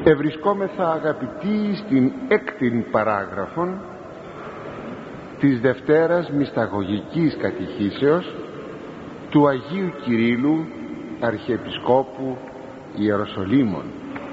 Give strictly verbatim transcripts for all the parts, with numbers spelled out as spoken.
Ευρισκόμεθα, αγαπητοί, στην έκτην παράγραφον της Δευτέρας Μυσταγωγικής Κατηχήσεως του Αγίου Κυρίλλου Αρχιεπισκόπου Ιεροσολύμων.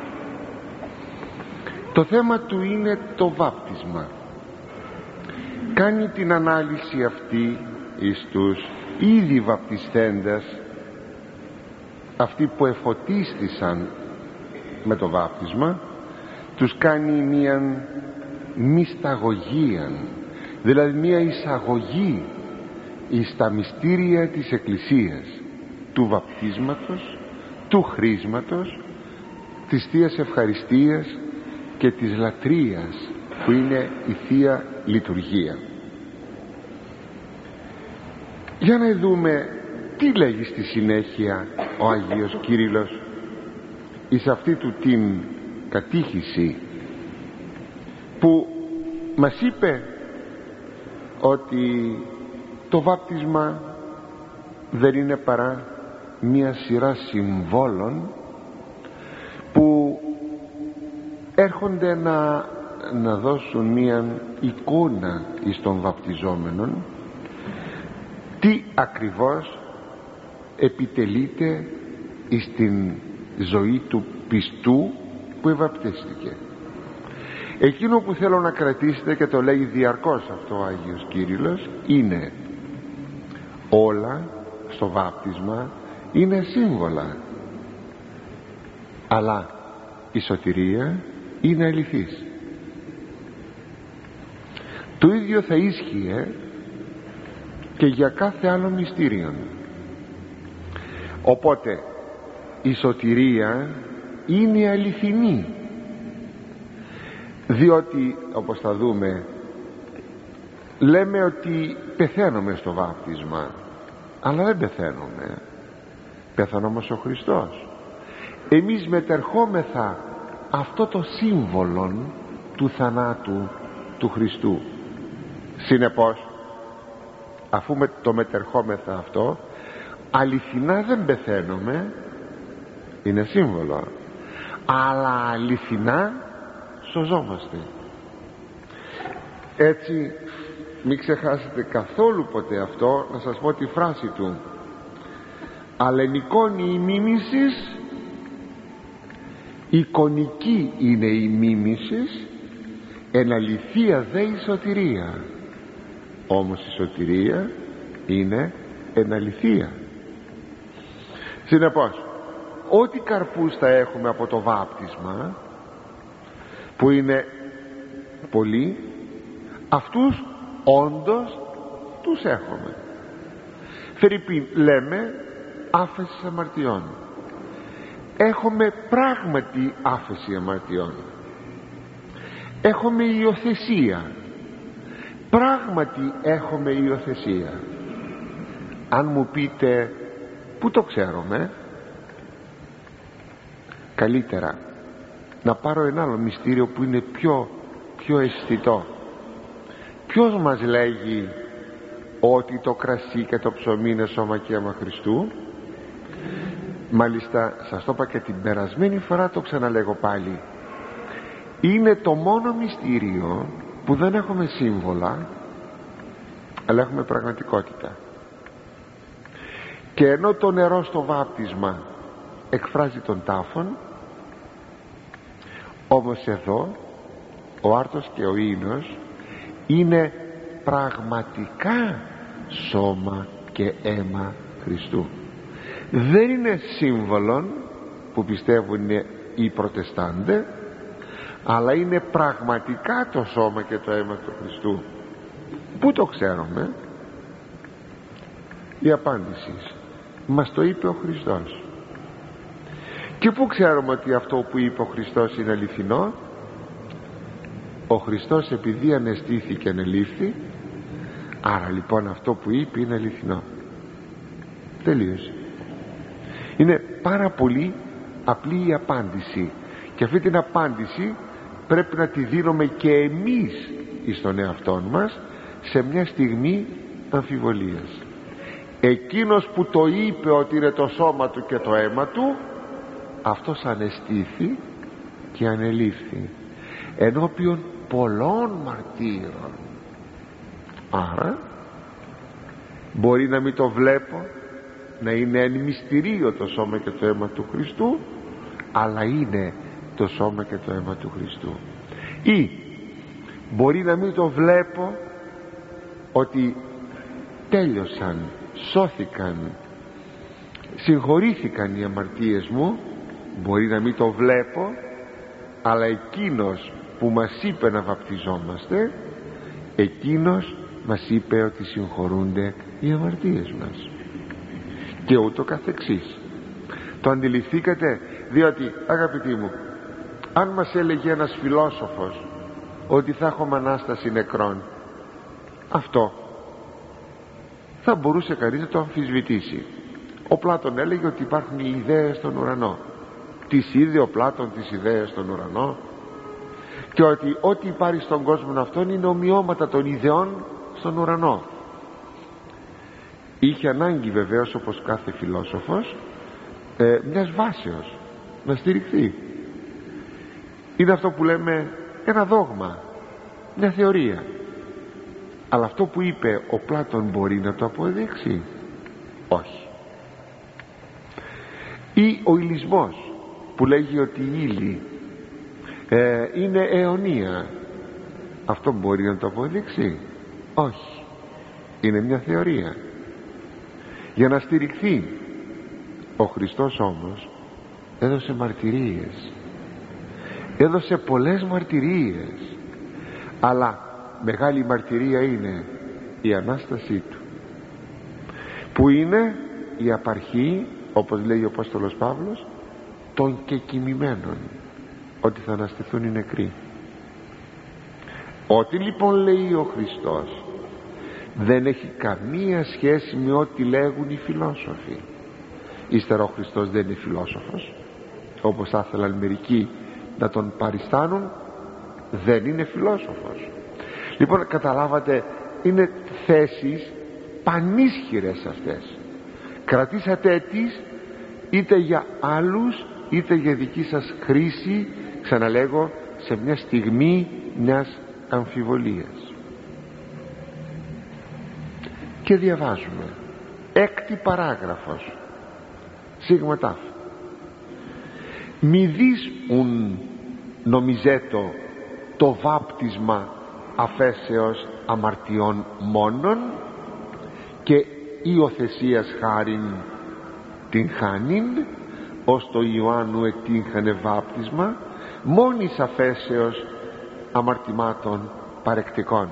Το θέμα του είναι το βάπτισμα. Κάνει την ανάλυση αυτή εις τους ήδη βαπτισθέντες, αυτοί που εφωτίστησαν με το βάπτισμα, τους κάνει μίαν μυσταγωγίαν, δηλαδή μία εισαγωγή εις τα μυστήρια της Εκκλησίας, του βαπτίσματος, του χρίσματος, της Θείας Ευχαριστίας και της λατρείας που είναι η Θεία Λειτουργία. Για να δούμε τι λέγει στη συνέχεια ο Άγιος Κύριλλος εις αυτή του την κατήχηση, που μας είπε ότι το βάπτισμα δεν είναι παρά μία σειρά συμβόλων που έρχονται να, να δώσουν μία εικόνα εις των βαπτιζόμενων τι ακριβώς επιτελείται εις την ζωή του πιστού που ευαπτίστηκε. Εκείνο που θέλω να κρατήσετε, και το λέει διαρκώς αυτό ο Άγιος Κύριλλος, είναι όλα στο βάπτισμα είναι σύμβολα, αλλά η σωτηρία είναι αληθής. Το ίδιο θα ίσχυε και για κάθε άλλο μυστήριο. Οπότε η σωτηρία είναι αληθινή, διότι όπως θα δούμε λέμε ότι πεθαίνουμε στο βάπτισμα, αλλά δεν πεθαίνουμε. Πέθανε όμως ο Χριστός. Εμείς μετερχόμεθα αυτό το σύμβολο του θανάτου του Χριστού. Συνεπώς, αφού με το μετερχόμεθα αυτό, αληθινά δεν πεθαίνουμε, είναι σύμβολο, αλλά αληθινά σωζόμαστε. Έτσι μην ξεχάσετε καθόλου ποτέ αυτό, να σας πω τη φράση του: αλενικόνη η μίμησης, εικονική είναι η μίμησης, εν αληθεία δε η σωτηρία. Όμως η σωτηρία είναι εν αληθεία. Συνεπώς, ό,τι καρπούς θα έχουμε από το βάπτισμα, που είναι πολλοί, αυτούς όντως τους έχουμε. Φερρυπίν, λέμε άφεση αμαρτιών. Έχουμε πράγματι άφεση αμαρτιών. Έχουμε υιοθεσία. Πράγματι έχουμε υιοθεσία. Αν μου πείτε πού το ξέρουμε, καλύτερα να πάρω ένα άλλο μυστήριο που είναι πιο, πιο αισθητό. Ποιος μας λέγει ότι το κρασί και το ψωμί είναι σώμα και αίμα Χριστού? Μάλιστα σας το είπα και την περασμένη φορά, το ξαναλέγω πάλι, είναι το μόνο μυστήριο που δεν έχουμε σύμβολα, αλλά έχουμε πραγματικότητα. Και ενώ το νερό στο βάπτισμα εκφράζει τον τάφον, όμως εδώ ο άρτος και ο ίνος είναι πραγματικά σώμα και αίμα Χριστού. Δεν είναι σύμβολον που πιστεύουν οι προτεστάντες, αλλά είναι πραγματικά το σώμα και το αίμα του Χριστού. Πού το ξέρουμε? Η απάντηση μας το είπε ο Χριστός. Και πού ξέρουμε ότι αυτό που είπε ο Χριστός είναι αληθινό? Ο Χριστός επειδή αναισθήθηκε ανελήφθη, άρα λοιπόν αυτό που είπε είναι αληθινό. Τελείωσε. Είναι πάρα πολύ απλή η απάντηση, και αυτή την απάντηση πρέπει να τη δίνουμε και εμείς εις τον εαυτόν μας σε μια στιγμή αμφιβολίας. Εκείνος που το είπε ότι είναι το σώμα του και το αίμα του, αυτός αναισθήθη και ανελήφθη ενώπιον πολλών μαρτύρων. Άρα μπορεί να μην το βλέπω, να είναι εν μυστηρίο το σώμα και το αίμα του Χριστού, αλλά είναι το σώμα και το αίμα του Χριστού. Ή μπορεί να μην το βλέπω ότι τέλειωσαν, σώθηκαν, συγχωρήθηκαν οι αμαρτίες μου, μπορεί να μην το βλέπω, αλλά εκείνος που μας είπε να βαπτιζόμαστε, εκείνος μας είπε ότι συγχωρούνται οι αμαρτίες μας, και ούτω καθεξής. Το αντιληφθήκατε? Διότι, αγαπητοί μου, αν μας έλεγε ένας φιλόσοφος ότι θα έχουμε Ανάσταση νεκρών, αυτό θα μπορούσε κανείς να το αμφισβητήσει. Ο Πλάτων έλεγε ότι υπάρχουν οι ιδέες στον ουρανό. Τις είδε ο Πλάτων τις ιδέες στον ουρανό, και ότι ό,τι υπάρχει στον κόσμο αυτόν είναι ομοιώματα των ιδεών στον ουρανό. Είχε ανάγκη βεβαίως, όπως κάθε φιλόσοφος, ε, μιας βάσεως να στηριχθεί. Είναι αυτό που λέμε ένα δόγμα, μια θεωρία. Αλλά αυτό που είπε ο Πλάτων μπορεί να το αποδείξει? Όχι. Ή ο ηλισμός που λέγει ότι η ύλη ε, είναι αιωνία, αυτό μπορεί να το αποδείξει? Όχι. Είναι μια θεωρία. Για να στηριχθεί ο Χριστός όμως έδωσε μαρτυρίες, έδωσε πολλές μαρτυρίες, αλλά μεγάλη μαρτυρία είναι η Ανάστασή του, που είναι η απαρχή, όπως λέει ο Απόστολος Παύλος, των κεκοιμημένων, ότι θα αναστηθούν οι νεκροί. Ό,τι λοιπόν λέει ο Χριστός δεν έχει καμία σχέση με ό,τι λέγουν οι φιλόσοφοι. Ύστερα ο Χριστός δεν είναι φιλόσοφος, όπως θα ήθελαν μερικοί να τον παριστάνουν. Δεν είναι φιλόσοφος. Λοιπόν, καταλάβατε, είναι θέσεις πανίσχυρες αυτές. Κρατήσατε τις είτε για άλλους είτε για δική σας χρήση, ξαναλέγω, σε μια στιγμή μιας αμφιβολίας. Και διαβάζουμε έκτη παράγραφος, σίγμα τάφ. μη δεις ουν νομιζέτο το βάπτισμα αφέσεως αμαρτιών μόνον, και υιοθεσίας χάριν την χάνιν, ως το Ιωάννου εκτύχανε βάπτισμα μόνης αφέσεως αμαρτημάτων παρεκτικών.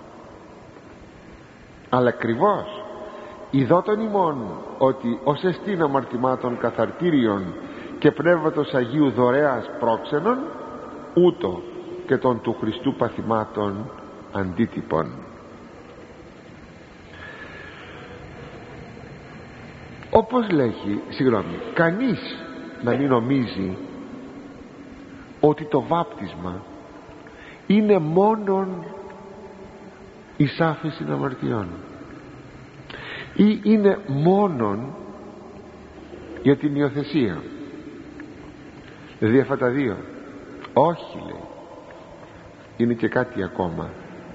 Αλλά ακριβώς ειδότων ημών ότι ως εστίν αμαρτημάτων καθαρτήριων και πνεύματος Αγίου δωρεάς πρόξενων, ούτω και των του Χριστού παθημάτων αντίτυπων. Όπως λέγει, συγγνώμη, κανείς να μην νομίζει ότι το βάπτισμα είναι μόνον η άφεση αμαρτιών ή είναι μόνον για την υιοθεσία. Δηλαδή αυτά τα δύο. Όχι, λέει, είναι και κάτι ακόμα.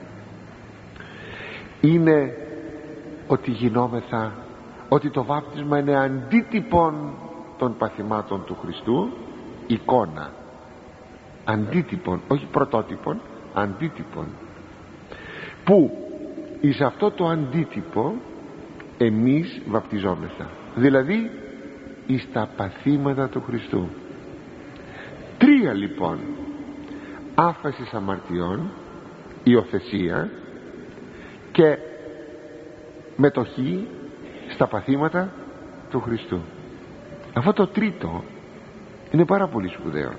Είναι ότι γινόμεθα, ότι το βάπτισμα είναι αντίτυπον των παθημάτων του Χριστού, εικόνα, αντίτυπον, όχι πρωτότυπον, αντίτυπον, που εις αυτό το αντίτυπο εμείς βαπτιζόμεθα, δηλαδή εις τα παθήματα του Χριστού. Τρία λοιπόν: άφαση αμαρτιών, υιοθεσία και μετοχή στα παθήματα του Χριστού. Αυτό το τρίτο είναι πάρα πολύ σπουδαίο.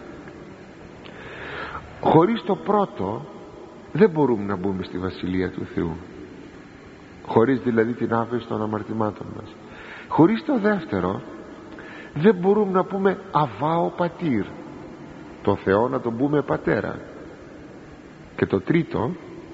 Χωρίς το πρώτο δεν μπορούμε να μπούμε στη Βασιλεία του Θεού, χωρίς δηλαδή την άφεση των αμαρτημάτων μας. Χωρίς το δεύτερο δεν μπορούμε να πούμε αβάω πατήρ, το Θεό να τον πούμε πατέρα. Και το τρίτο,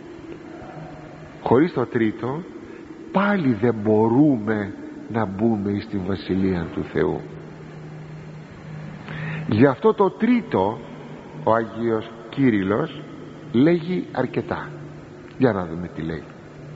χωρίς το τρίτο πάλι δεν μπορούμε να μπούμε στην Βασιλεία του Θεού. Γι' αυτό το τρίτο ο Άγιος Κύριλλος λέγει αρκετά. Για να δούμε τι λέει.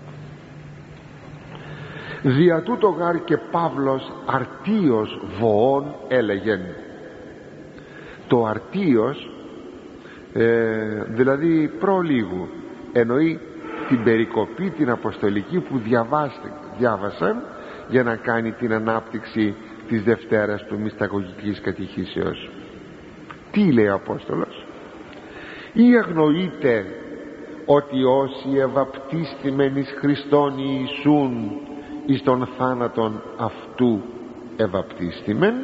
Δια τούτο γάρ και Παύλος αρτίος βοών έλεγεν. Το αρτίος ε, δηλαδή προλίγου εννοεί την περικοπή την αποστολική που διάβασαν για να κάνει την ανάπτυξη της Δευτέρας του Μυσταγωγικής Κατηχήσεως. Τι λέει ο Απόστολος? Ή αγνοείτε ότι όσοι ευαπτίστημεν εις Χριστόν Ιησούν εις των θάνατον αυτού ευαπτίστημεν,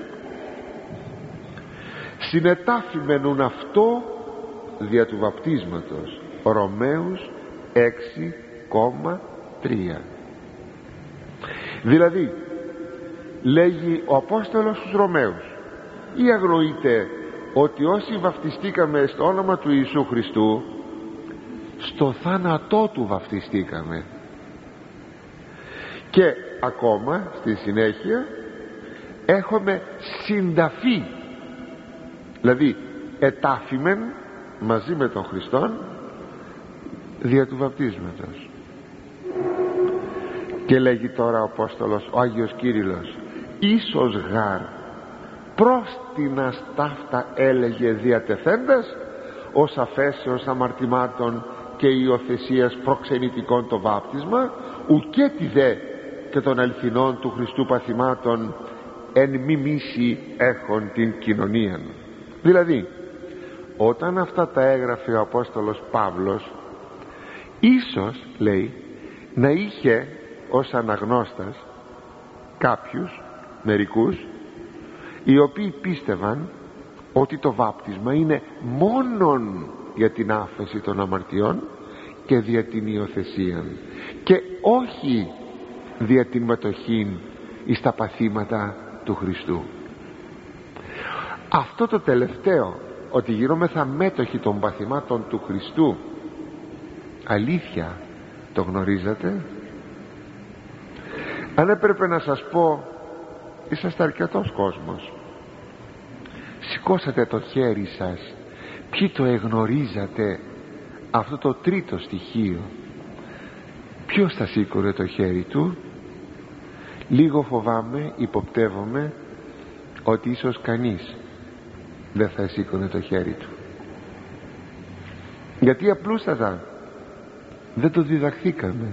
συνετάφημενουν αυτό δια του βαπτίσματος. Ρωμαίους έξι τρία. Δηλαδή λέγει ο Απόστολος στους Ρωμαίους, ή αγνοείτε ότι όσοι βαπτιστήκαμε στο όνομα του Ιησού Χριστού, στο θάνατό του βαπτιστήκαμε. Και ακόμα στη συνέχεια έχουμε συνταφή, δηλαδή ετάφημεν μαζί με τον Χριστόν δια του βαπτίσματος. Και λέγει τώρα ο Απόστολος, ο Άγιος Κύριλλος, ίσως γάρ προς την αστάφτα έλεγε διατεθέντας ως αφέσεως αμαρτημάτων και υιοθεσίας προξενητικών το βάπτισμα, ουκέ τη δε και των αληθινών του Χριστού παθημάτων εν μη μίση έχων την κοινωνίαν. Δηλαδή όταν αυτά τα έγραφε ο Απόστολος Παύλος, ίσως λέει να είχε ως αναγνώστας κάποιους, μερικούς, οι οποίοι πίστευαν ότι το βάπτισμα είναι μόνον για την άφεση των αμαρτιών και δια την υιοθεσία και όχι δια την μετοχή εις τα παθήματα του Χριστού. Αυτό το τελευταίο, ότι γινόμεθα μέτοχοι των παθημάτων του Χριστού, αλήθεια το γνωρίζετε? Αν έπρεπε να σας πω, είσαστε αρκετός κόσμος, σηκώσατε το χέρι σας, ποιοι το εγνωρίζατε αυτό το τρίτο στοιχείο? Ποιος θα σήκωνε το χέρι του? Λίγο φοβάμαι, υποπτεύομαι ότι ίσως κανείς δεν θα σήκωνε το χέρι του, γιατί απλούστατα δεν το διδαχθήκαμε.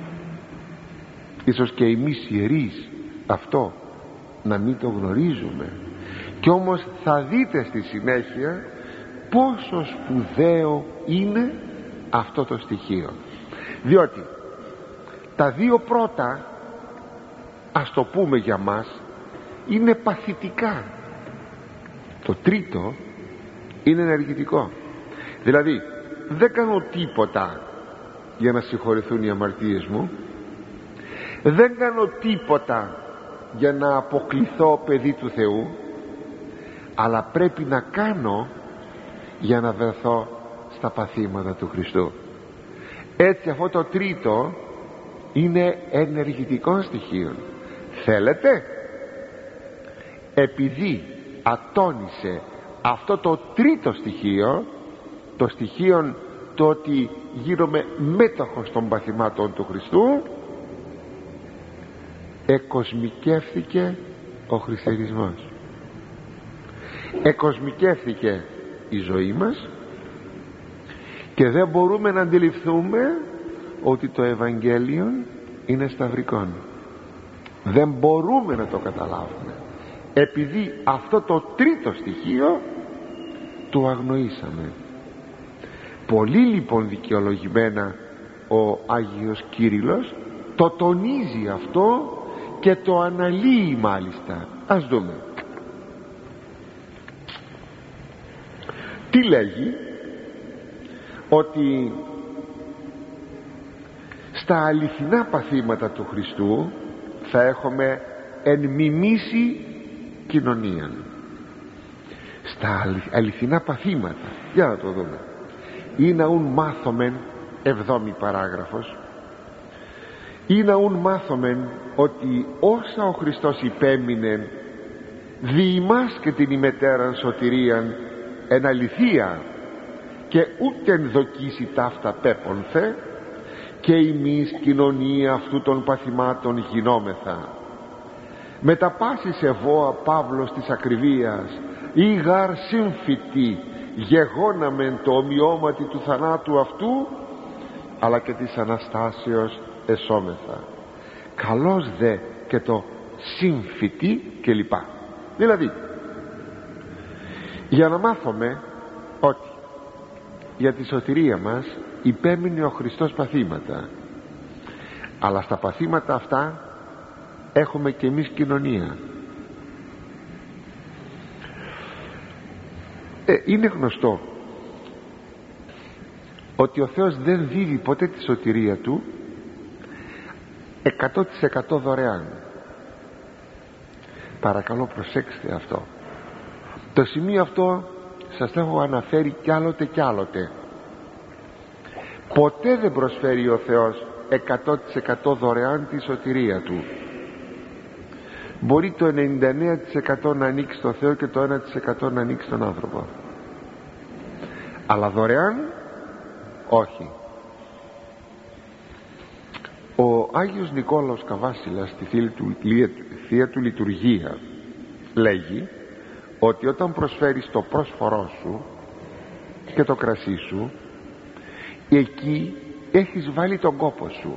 Ίσως και εμείς ιερείς αυτό να μην το γνωρίζουμε, και όμως θα δείτε στη συνέχεια πόσο σπουδαίο είναι αυτό το στοιχείο, διότι τα δύο πρώτα, ας το πούμε για μας, είναι παθητικά. Το τρίτο είναι ενεργητικό. Δηλαδή δεν κάνω τίποτα για να συγχωρηθούν οι αμαρτίες μου, δεν κάνω τίποτα για να αποκλειθώ παιδί του Θεού, αλλά πρέπει να κάνω για να βρεθώ στα παθήματα του Χριστού. Έτσι αυτό το τρίτο είναι ενεργητικό στοιχείο. Θέλετε, επειδή ατόνισε αυτό το τρίτο στοιχείο, το στοιχείο το ότι γίνομαι μέτοχος των παθημάτων του Χριστού, εκοσμικεύθηκε ο χριστιανισμός, εκοσμικεύθηκε η ζωή μας, και δεν μπορούμε να αντιληφθούμε ότι το Ευαγγέλιο είναι σταυρικό. Δεν μπορούμε να το καταλάβουμε, επειδή αυτό το τρίτο στοιχείο το αγνοήσαμε. Πολύ λοιπόν δικαιολογημένα ο Άγιος Κύριλλος το τονίζει αυτό και το αναλύει μάλιστα. Ας δούμε τι λέγει, ότι στα αληθινά παθήματα του Χριστού θα έχουμε εν μιμήσει κοινωνία. Στα αληθινά παθήματα, για να το δούμε, ή να ουν μάθομεν, εβδόμη παράγραφος, ή να ουν μάθομεν ότι όσα ο Χριστός υπέμεινε δι' ημάς και την ημετέραν σωτηρίαν εν αληθεία και ούτεν δοκίσει ταύτα πέπονθε, και εμείς κοινωνία αυτού των παθημάτων γινόμεθα. Με τα πάσης ευώα Παύλος της ακριβίας, ή γαρ σύμφυτη γεγόναμεν το ομοιώματι του θανάτου αυτού, αλλά και της Αναστάσεως εσώμεθα. Καλώς δε και το σύμφυτη και λοιπά. Δηλαδή, για να μάθουμε ότι για τη σωτηρία μας υπέμεινε ο Χριστός παθήματα, αλλά στα παθήματα αυτά έχουμε και εμείς κοινωνία. ε, είναι γνωστό ότι ο Θεός δεν δίδει ποτέ τη σωτηρία Του εκατό τοις εκατό δωρεάν. Παρακαλώ προσέξτε αυτό. Το σημείο αυτό σας το έχω αναφέρει κι άλλοτε κι άλλοτε. Ποτέ δεν προσφέρει ο Θεός εκατό τοις εκατό δωρεάν τη σωτηρία Του. Μπορεί το ενενήντα εννέα τοις εκατό να ανοίξει στο Θεό και το ένα τοις εκατό να ανοίξει στον άνθρωπο, αλλά δωρεάν όχι. Ο Άγιος Νικόλαος Καβάσιλας στη Θεία του Λειτουργία λέγει ότι όταν προσφέρεις το πρόσφορό σου και το κρασί σου, εκεί έχεις βάλει τον κόπο σου,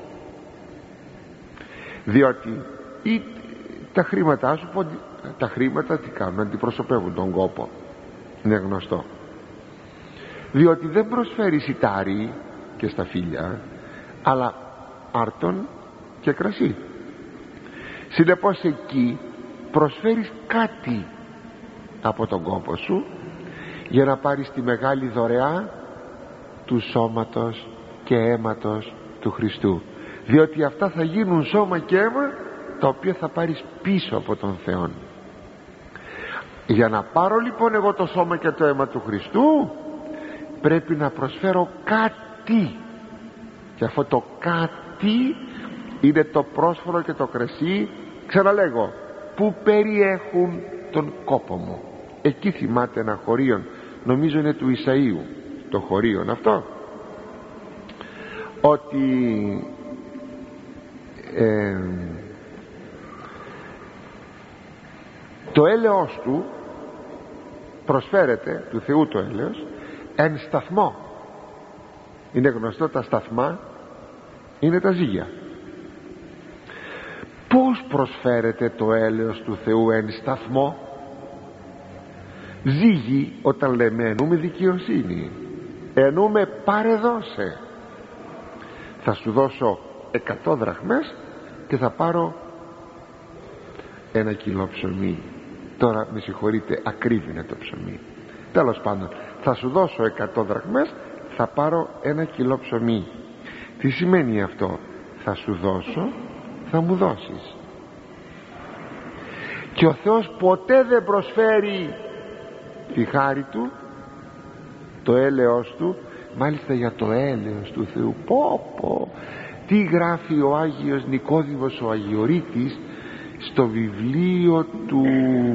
διότι ή τα χρήματά σου, τα χρήματα τι κάνουν, αντιπροσωπεύουν τον κόπο, είναι γνωστό, διότι δεν προσφέρει σιτάρι και σταφύλια, αλλά άρτον και κρασί. Συνεπώς εκεί προσφέρεις κάτι από τον κόπο σου για να πάρεις τη μεγάλη δωρεά του σώματος και αίματος του Χριστού, διότι αυτά θα γίνουν σώμα και αίμα τα οποία θα πάρεις πίσω από τον Θεό. Για να πάρω λοιπόν εγώ το σώμα και το αίμα του Χριστού, πρέπει να προσφέρω κάτι, και αυτό το κάτι είναι το πρόσφορο και το κρασί, ξαναλέγω, που περιέχουν τον κόπο μου. Εκεί θυμάται ένα χωρίον, νομίζω είναι του Ισαΐου το χωρίον αυτό, ότι ε, το έλεος του προσφέρεται, του Θεού το έλεος, εν σταθμό. Είναι γνωστό, τα σταθμά είναι τα ζύγια. Πώς προσφέρεται το έλεος του Θεού εν σταθμό? Ζύγι, όταν λέμε εννοούμε δικαιοσύνη, εννοούμε πάρε δώσε. Θα σου δώσω εκατό δραχμές και θα πάρω ένα κιλό ψωμί. Τώρα με συγχωρείτε, ακρίβει είναι το ψωμί, τέλος πάντων, θα σου δώσω εκατό δραχμές, θα πάρω ένα κιλό ψωμί. Τι σημαίνει αυτό? Θα σου δώσω, θα μου δώσεις. Και ο Θεός ποτέ δεν προσφέρει τη χάρη Του, το έλεος Του. Μάλιστα για το έλεος του Θεού, πω πω, τι γράφει ο Άγιος Νικόδημος ο Αγιορείτης στο βιβλίο του,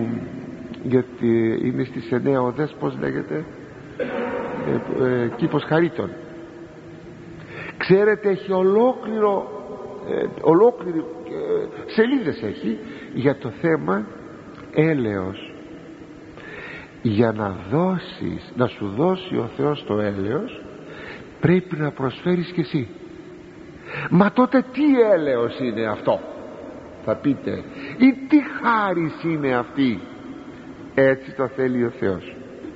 γιατί είναι στις εννέα οδές, πως λέγεται, ε, ε, κήπος Χαρίτων. Ξέρετε, έχει ολόκληρο ε, ολόκληρη ε, σελίδες έχει για το θέμα έλεος. Για να δώσεις, να σου δώσει ο Θεός το έλεος, πρέπει να προσφέρεις και εσύ. Μα τότε τι έλεος είναι αυτό, θα πείτε, ή τι χάρις είναι αυτή? Έτσι το θέλει ο Θεός.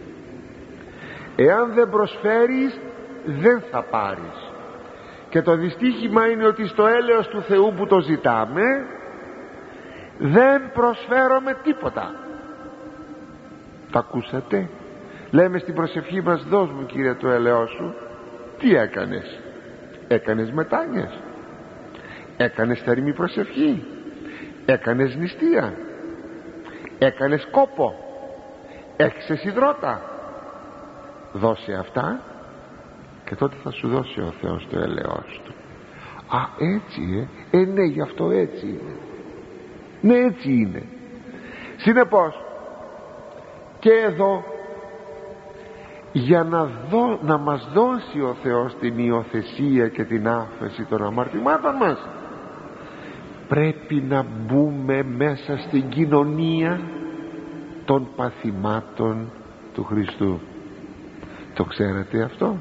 Εάν δεν προσφέρεις, δεν θα πάρεις. Και το δυστύχημα είναι ότι στο έλεος του Θεού που το ζητάμε δεν προσφέρουμε τίποτα. Τα ακούσατε? Λέμε στην προσευχή μας, δώσ' μου Κύριε το έλεος σου. Τι έκανες? Έκανες μετάνοιες, έκανες θερμή προσευχή, έκανες νηστεία, έκανες κόπο, έξες υδρότα? Δώσε αυτά και τότε θα σου δώσει ο Θεός το έλεος του. Α, έτσι ε, ε ναι, γι' αυτό έτσι είναι. Ναι, έτσι είναι. Συνεπώς και εδώ για να, δω, να μας δώσει ο Θεός την υιοθεσία και την άφεση των αμαρτημάτων μας, πρέπει να μπούμε μέσα στην κοινωνία των παθημάτων του Χριστού. Το ξέρετε αυτό?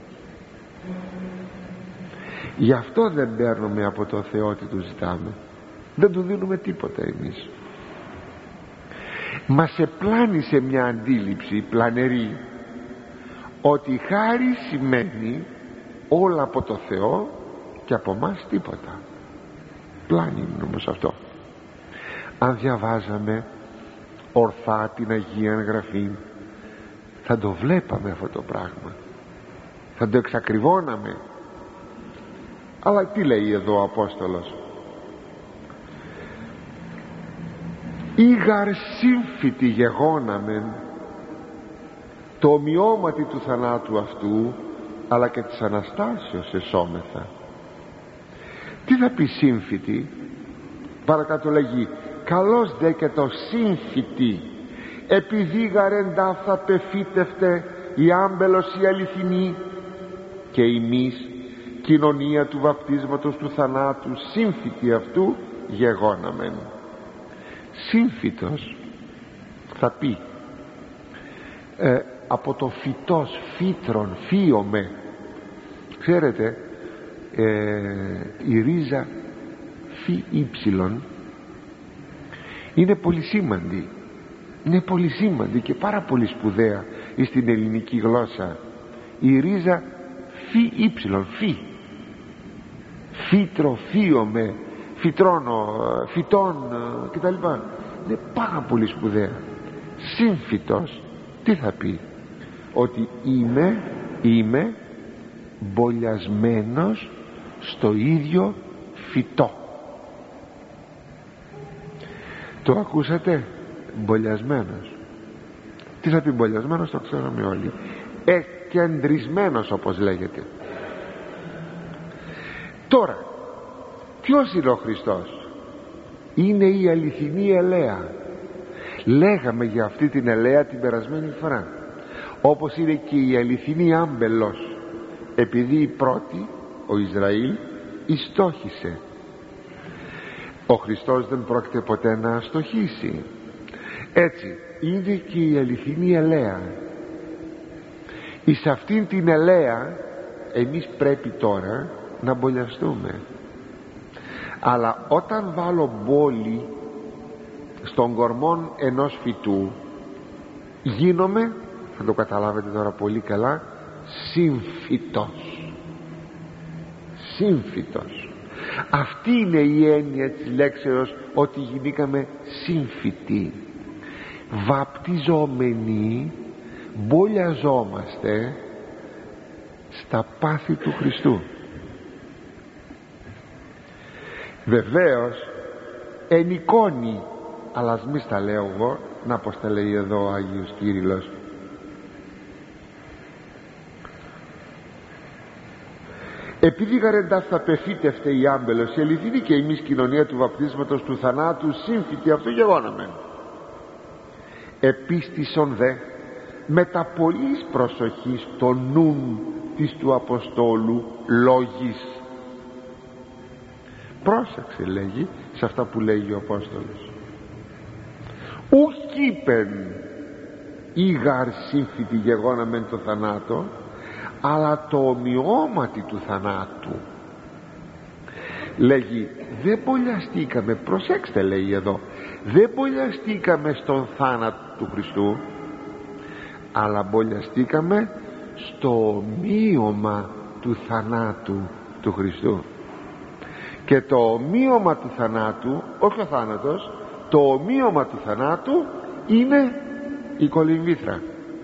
Γι' αυτό δεν παίρνουμε από το Θεό τι του ζητάμε, δεν του δίνουμε τίποτα εμείς. Μας επλάνησε μια αντίληψη πλανερή ότι η χάρη σημαίνει όλα από το Θεό και από μας τίποτα. Πλάνη είναι όμως αυτό. Αν διαβάζαμε ορθά την Αγία Γραφή, θα το βλέπαμε αυτό το πράγμα, θα το εξακριβώναμε. Αλλά τι λέει εδώ ο Απόστολος? Ήγαρ σύμφυτη γεγόναμεν, το ομοιώματι του θανάτου αυτού, αλλά και της Αναστάσεως εσώμεθα. Τι θα πει σύμφυτη? Παρακάτω λέγει, καλώς δε και το σύμφυτη, επειδή γαρεντά θα πεφύτευτε η άμπελος η αληθινή, και εμείς κοινωνία του βαπτίσματος του θανάτου σύμφυτη αυτού γεγόναμεν. Σύμφυτος θα πει ε, από το φυτός, φύτρον, φύομαι. Ξέρετε, ε, η ρίζα φύ ύψιλον είναι πολύ σήμαντη, είναι πολύ σήμαντη και πάρα πολύ σπουδαία στην ελληνική γλώσσα. Η ρίζα φύ ύψιλον, φύ, φύτρο, φύομαι, φυτρώνω, φυτών κτλ. Είναι πάρα πολύ σπουδαία. Σύμφυτος τι θα πει? Ότι είμαι, είμαι μπολιασμένος στο ίδιο φυτό. Το ακούσατε? Μπολιασμένος. Τι θα πει μπολιασμένος? Το ξέρουμε όλοι. Εκκεντρισμένος, όπως λέγεται. Τώρα, ποιος είναι ο Χριστός? Είναι η αληθινή ελαία. Λέγαμε για αυτή την ελαία την περασμένη φορά, όπως είναι και η αληθινή άμπελος, επειδή η πρώτη, ο Ισραήλ, ιστόχησε. Ο Χριστός δεν πρόκειται ποτέ να αστοχήσει. Έτσι είναι και η αληθινή ελαία. Εις αυτήν την ελαία εμείς πρέπει τώρα να μπολιαστούμε. Αλλά όταν βάλω μπόλι στον κορμόν ενός φυτού, γίνομαι, θα το καταλάβετε τώρα πολύ καλά, σύμφυτος. Σύμφυτος. Αυτή είναι η έννοια της λέξεως, ότι γινήκαμε σύμφυτοι. Βαπτιζόμενοι, μπολιαζόμαστε στα πάθη του Χριστού. Βεβαίως εν εικόνη, αλλά ας μη στα λέω εγώ, να πως τα λέει εδώ ο Άγιος Κύριλλος. Επειδή γαρεντά θα πεφύτευτε η άμπελος η αληθινή, και εμείς κοινωνία του βαπτίσματος του θανάτου σύμφυτη αυτό γεγόναμεν. Επίστησον δε με τα πολλής προσοχής το νουν της του Αποστόλου λόγης. Πρόσεξε, λέγει, σε αυτά που λέγει ο Απόστολος. Ουκ είπεν ήγαρ σύμφυτη γεγόναμεν το θανάτο, αλλά το ομοιώματι του θανάτου. Λέγει, δεν μπολιαστήκαμε, προσέξτε, λέει εδώ, δεν μπολιαστήκαμε στον θάνατο του Χριστού, αλλά μπολιαστήκαμε στο ομοίωμα του θανάτου του Χριστού. Και το ομοίωμα του θανάτου, όχι ο θάνατος, το ομοίωμα του θανάτου είναι η κολυμβήθρα.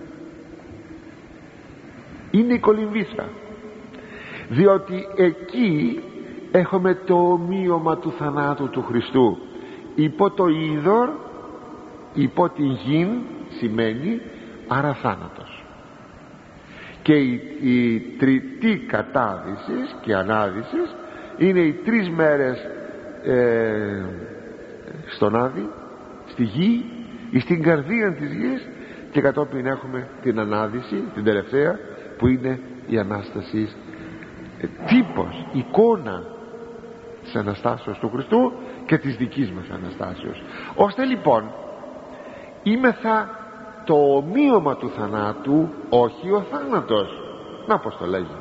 Είναι η κολυμβήθρα, διότι εκεί έχουμε το ομοίωμα του θανάτου του Χριστού. Υπό το είδωρ, υπό την γην σημαίνει άρα θάνατος. Και η, η τριτή κατάδυσης και ανάδυσης είναι οι τρεις μέρες ε, στον Άδη, στη γη ή στην καρδία της γης, και κατόπιν έχουμε την ανάδυση, την τελευταία, που είναι η Ανάσταση, ε, τύπος, εικόνα της Αναστάσεως του Χριστού και της δικής μας Αναστάσεως. Ώστε λοιπόν είμεθα το ομοίωμα του θανάτου, όχι ο θάνατος. Να πως το λέγει: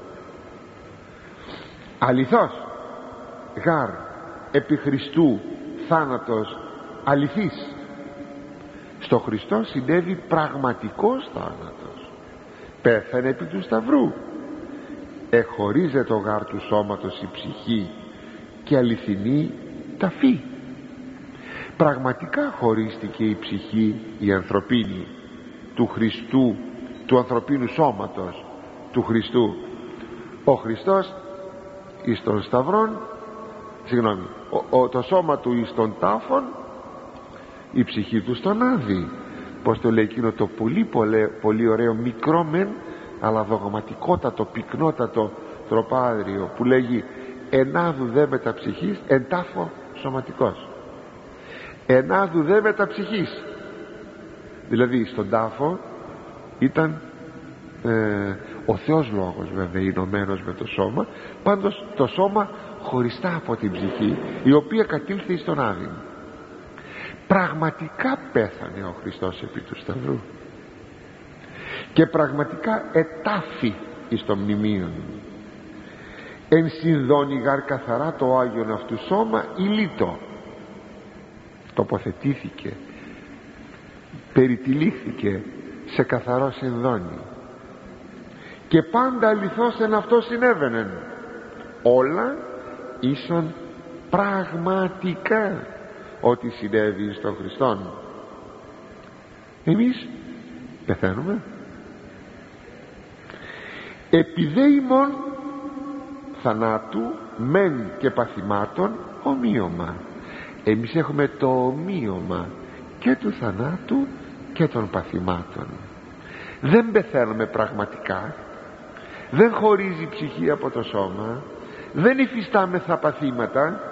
αληθώς γάρ επί Χριστού θάνατος αληθής. Στο Χριστό συνέβη πραγματικός θάνατος, πέθανε επί του σταυρού. Εχωρίζεται το γάρ του σώματος η ψυχή και αληθινή ταφή. Πραγματικά χωρίστηκε η ψυχή η ανθρωπίνη του Χριστού, του ανθρωπίνου σώματος του Χριστού. Ο Χριστός εις των σταυρών, συγγνώμη, ο, ο, το σώμα του εις των τάφων, η ψυχή του στον Άδη. Πως το λέει εκείνο το πολύ, πολύ, πολύ ωραίο μικρό μεν αλλά δογματικότατο, πυκνότατο τροπάδριο που λέγει ενάδου δε μεταψυχής εν τάφο σωματικός. Ενάδου δε μεταψυχής, δηλαδή στον τάφο ήταν ε, ο Θεός Λόγος βέβαια ενωμένος με το σώμα, πάντως το σώμα χωριστά από την ψυχή, η οποία κατήλθε στον Άδη. Πραγματικά πέθανε ο Χριστός επί του σταυρού και πραγματικά ετάφη εις το μνημείον. Εν συνδώνει γαρ καθαρά το Άγιον αυτού σώμα ηλίτο. Τοποθετήθηκε, περιτυλίχθηκε σε καθαρό συνδώνει, και πάντα αληθώς εν αυτό συνέβαινεν όλα ίσον πραγματικά ότι συνέβη στον Χριστόν. Εμείς πεθαίνουμε επιδέημον θανάτου μεν και παθημάτων ομοίωμα. Εμείς έχουμε το ομοίωμα και του θανάτου και των παθημάτων. Δεν πεθαίνουμε πραγματικά, δεν χωρίζει η ψυχή από το σώμα, δεν υφιστάμεθα παθήματα.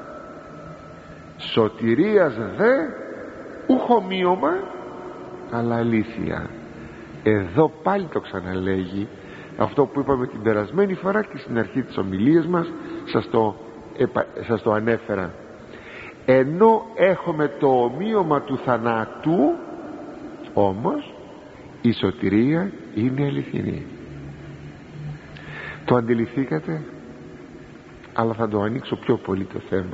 Σωτηρίας δε ούχ ομοίωμα αλλά αλήθεια. Εδώ πάλι το ξαναλέγει αυτό που είπαμε την περασμένη φορά και στην αρχή της ομιλίας μας, σας το, επα, σας το ανέφερα. Ενώ έχουμε το ομοίωμα του θανάτου, όμως η σωτηρία είναι αληθινή. Το αντιληφθήκατε? Αλλά θα το ανοίξω πιο πολύ το θέμα.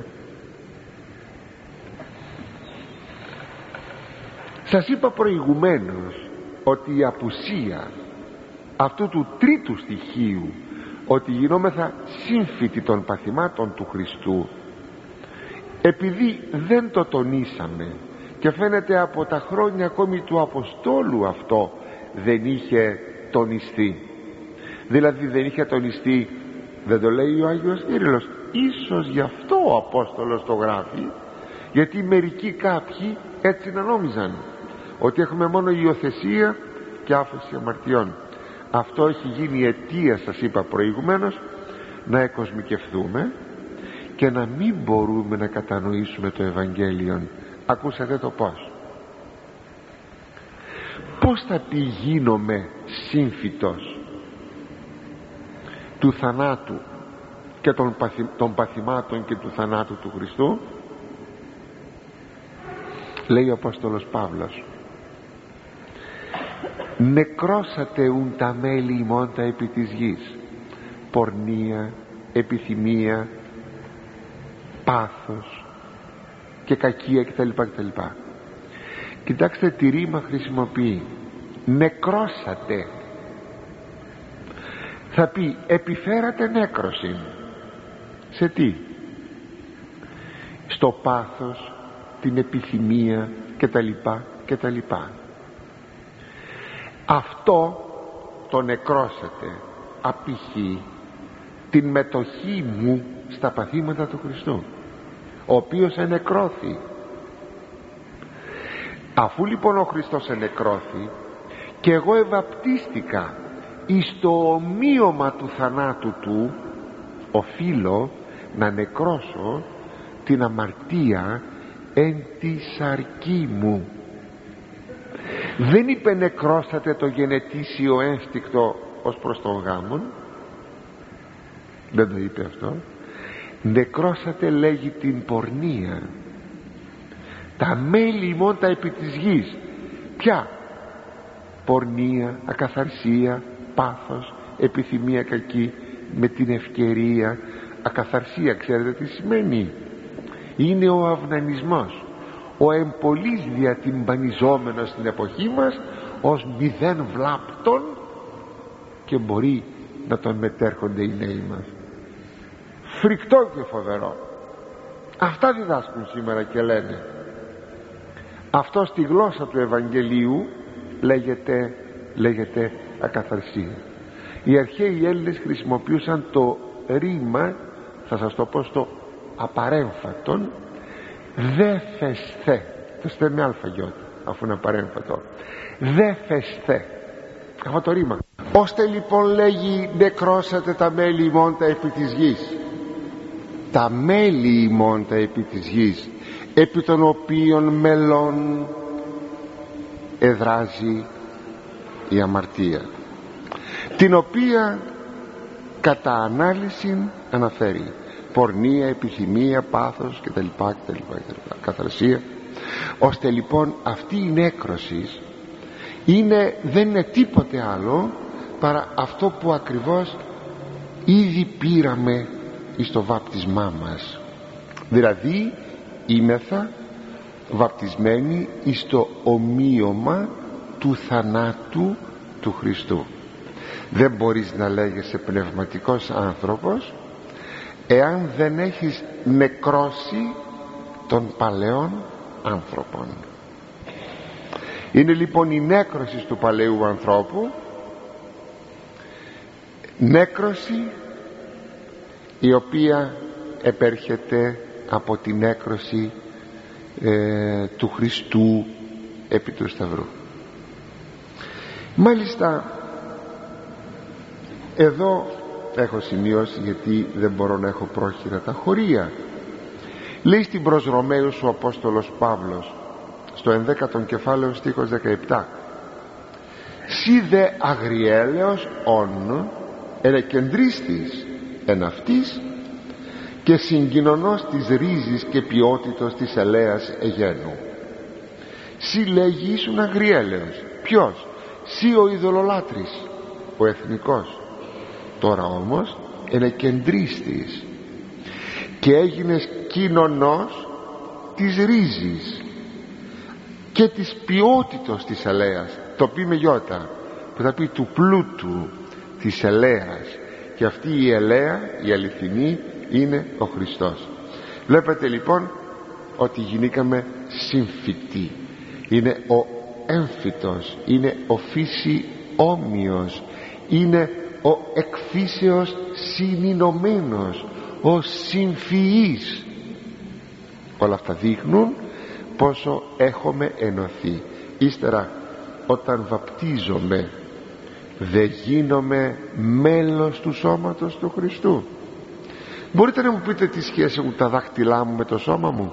Σας είπα προηγουμένως ότι η απουσία αυτού του τρίτου στοιχείου, ότι γινόμεθα σύμφυτοι των παθημάτων του Χριστού, επειδή δεν το τονίσαμε και φαίνεται από τα χρόνια ακόμη του Αποστόλου αυτό δεν είχε τονιστεί, δηλαδή δεν είχε τονιστεί, δεν το λέει ο Άγιος Κύριλλος, ίσως γι' αυτό ο Απόστολος το γράφει, γιατί μερικοί κάποιοι έτσι να νόμιζαν ότι έχουμε μόνο υιοθεσία και άφεση αμαρτιών. Αυτό έχει γίνει αιτία, σας είπα προηγουμένως, να εκοσμικευθούμε και να μην μπορούμε να κατανοήσουμε το Ευαγγέλιο. Ακούσατε το πως πως θα πει γίνομαι σύμφυτος του θανάτου και των, παθη, των παθημάτων και του θανάτου του Χριστού? Λέει ο Απόστολος Παύλος: νεκρώσατε ουν τα μέλη ημών τα επί της γης, πορνεία, επιθυμία, πάθος και κακία κτλ κτλ. Κοιτάξτε τι ρήμα χρησιμοποιεί. Νεκρώσατε. Θα πει επιφέρατε νέκρωση. Σε τι? Στο πάθος, την επιθυμία κτλ κτλ. Αυτό το νεκρώσατε απηχεί την μετοχή μου στα παθήματα του Χριστού, ο οποίος ενεκρώθη. Αφού λοιπόν ο Χριστός ενεκρώθη και εγώ ευαπτίστηκα εις το ομοίωμα του θανάτου του, οφείλω να νεκρώσω την αμαρτία εν τη σαρκή μου. Δεν είπε νεκρώσατε το γενετήσιο ένστικτο ως προς τον γάμον, δεν το είπε αυτό. Νεκρώσατε, λέγει, την πορνεία, τα μέλη ημών τα επί της γης. Ποια? Πορνεία, ακαθαρσία, πάθος, επιθυμία κακή με την ευκαιρία. Ακαθαρσία ξέρετε τι σημαίνει? Είναι ο αυνανισμός, ο εμπολής διατυμπανιζόμενος στην εποχή μας ως μηδέν βλάπτων, και μπορεί να τον μετέρχονται οι νέοι μας. Φρικτό και φοβερό. Αυτά διδάσκουν σήμερα και λένε. Αυτό στη γλώσσα του Ευαγγελίου λέγεται, λέγεται ακαθαρσία. Οι αρχαίοι Έλληνες χρησιμοποιούσαν το ρήμα, θα σας το πω, στο απαρέμφατον, δε φεσθε. Το στε με αλφαγιώτα, αφού είναι απαρέμφατο. Δε φεσθε, αυτό το ρήμα. Ώστε λοιπόν, λέγει, νεκρώσατε τα μέλη ημών τα επί της γης. Τα μέλη ημών τα επί της γης, επί των οποίων μελών εδράζει η αμαρτία, την οποία κατά ανάλυση αναφέρει πορνεία, επιθυμία, πάθος κτλ, κτλ, κτλ, καθαρσία. Ώστε λοιπόν αυτή η νέκρωση είναι, δεν είναι τίποτε άλλο παρά αυτό που ακριβώς ήδη πήραμε εις το βάπτισμά μας. Δηλαδή είμεθα βαπτισμένοι εις το ομοίωμα του θανάτου του Χριστού. Δεν μπορείς να λέγεσαι πνευματικός άνθρωπος εάν δεν έχεις νεκρώσει των παλαιών άνθρωπων. Είναι λοιπόν η νέκρωση του παλαιού ανθρώπου, νέκρωση η οποία επέρχεται από την νέκρωση ε, του Χριστού επί του Σταυρού. Μάλιστα εδώ έχω σημειώσει, γιατί δεν μπορώ να έχω πρόχειρα τα χωρία. Λέει στην προς Ρωμαίους ο Απόστολος Παύλος στο ενδέκατον κεφάλαιο στίχος δεκαεπτά: «Σι δε αγριέλεος όν ερεκεντρίστης εν αυτής και συγκοινωνός της ρίζης και ποιότητος της ελέας εγένου». Σι, λέγει, ήσουν αγριέλεος. Ποιος? Σι ο ειδωλολάτρης, ο εθνικός. Τώρα όμως ερεκεντρίστης και έγινες κοινωνός της ρίζης και της ποιότητος της ελέας. Το πει με γιώτα, που θα πει του πλούτου της ελέας, και αυτή η ελέα, η αληθινή, είναι ο Χριστός. Βλέπετε λοιπόν ότι γινήκαμε συμφυτοί. Είναι ο έμφυτος, είναι ο φύση όμοιος, είναι ο εκφύσεως συνηνωμένος, ο συμφυής. Όλα αυτά δείχνουν πόσο έχουμε ενωθεί. Ύστερα, όταν βαπτίζομαι, δεν γίνομαι μέλος του σώματος του Χριστού? Μπορείτε να μου πείτε τι σχέση έχουν τα δάχτυλά μου με το σώμα μου?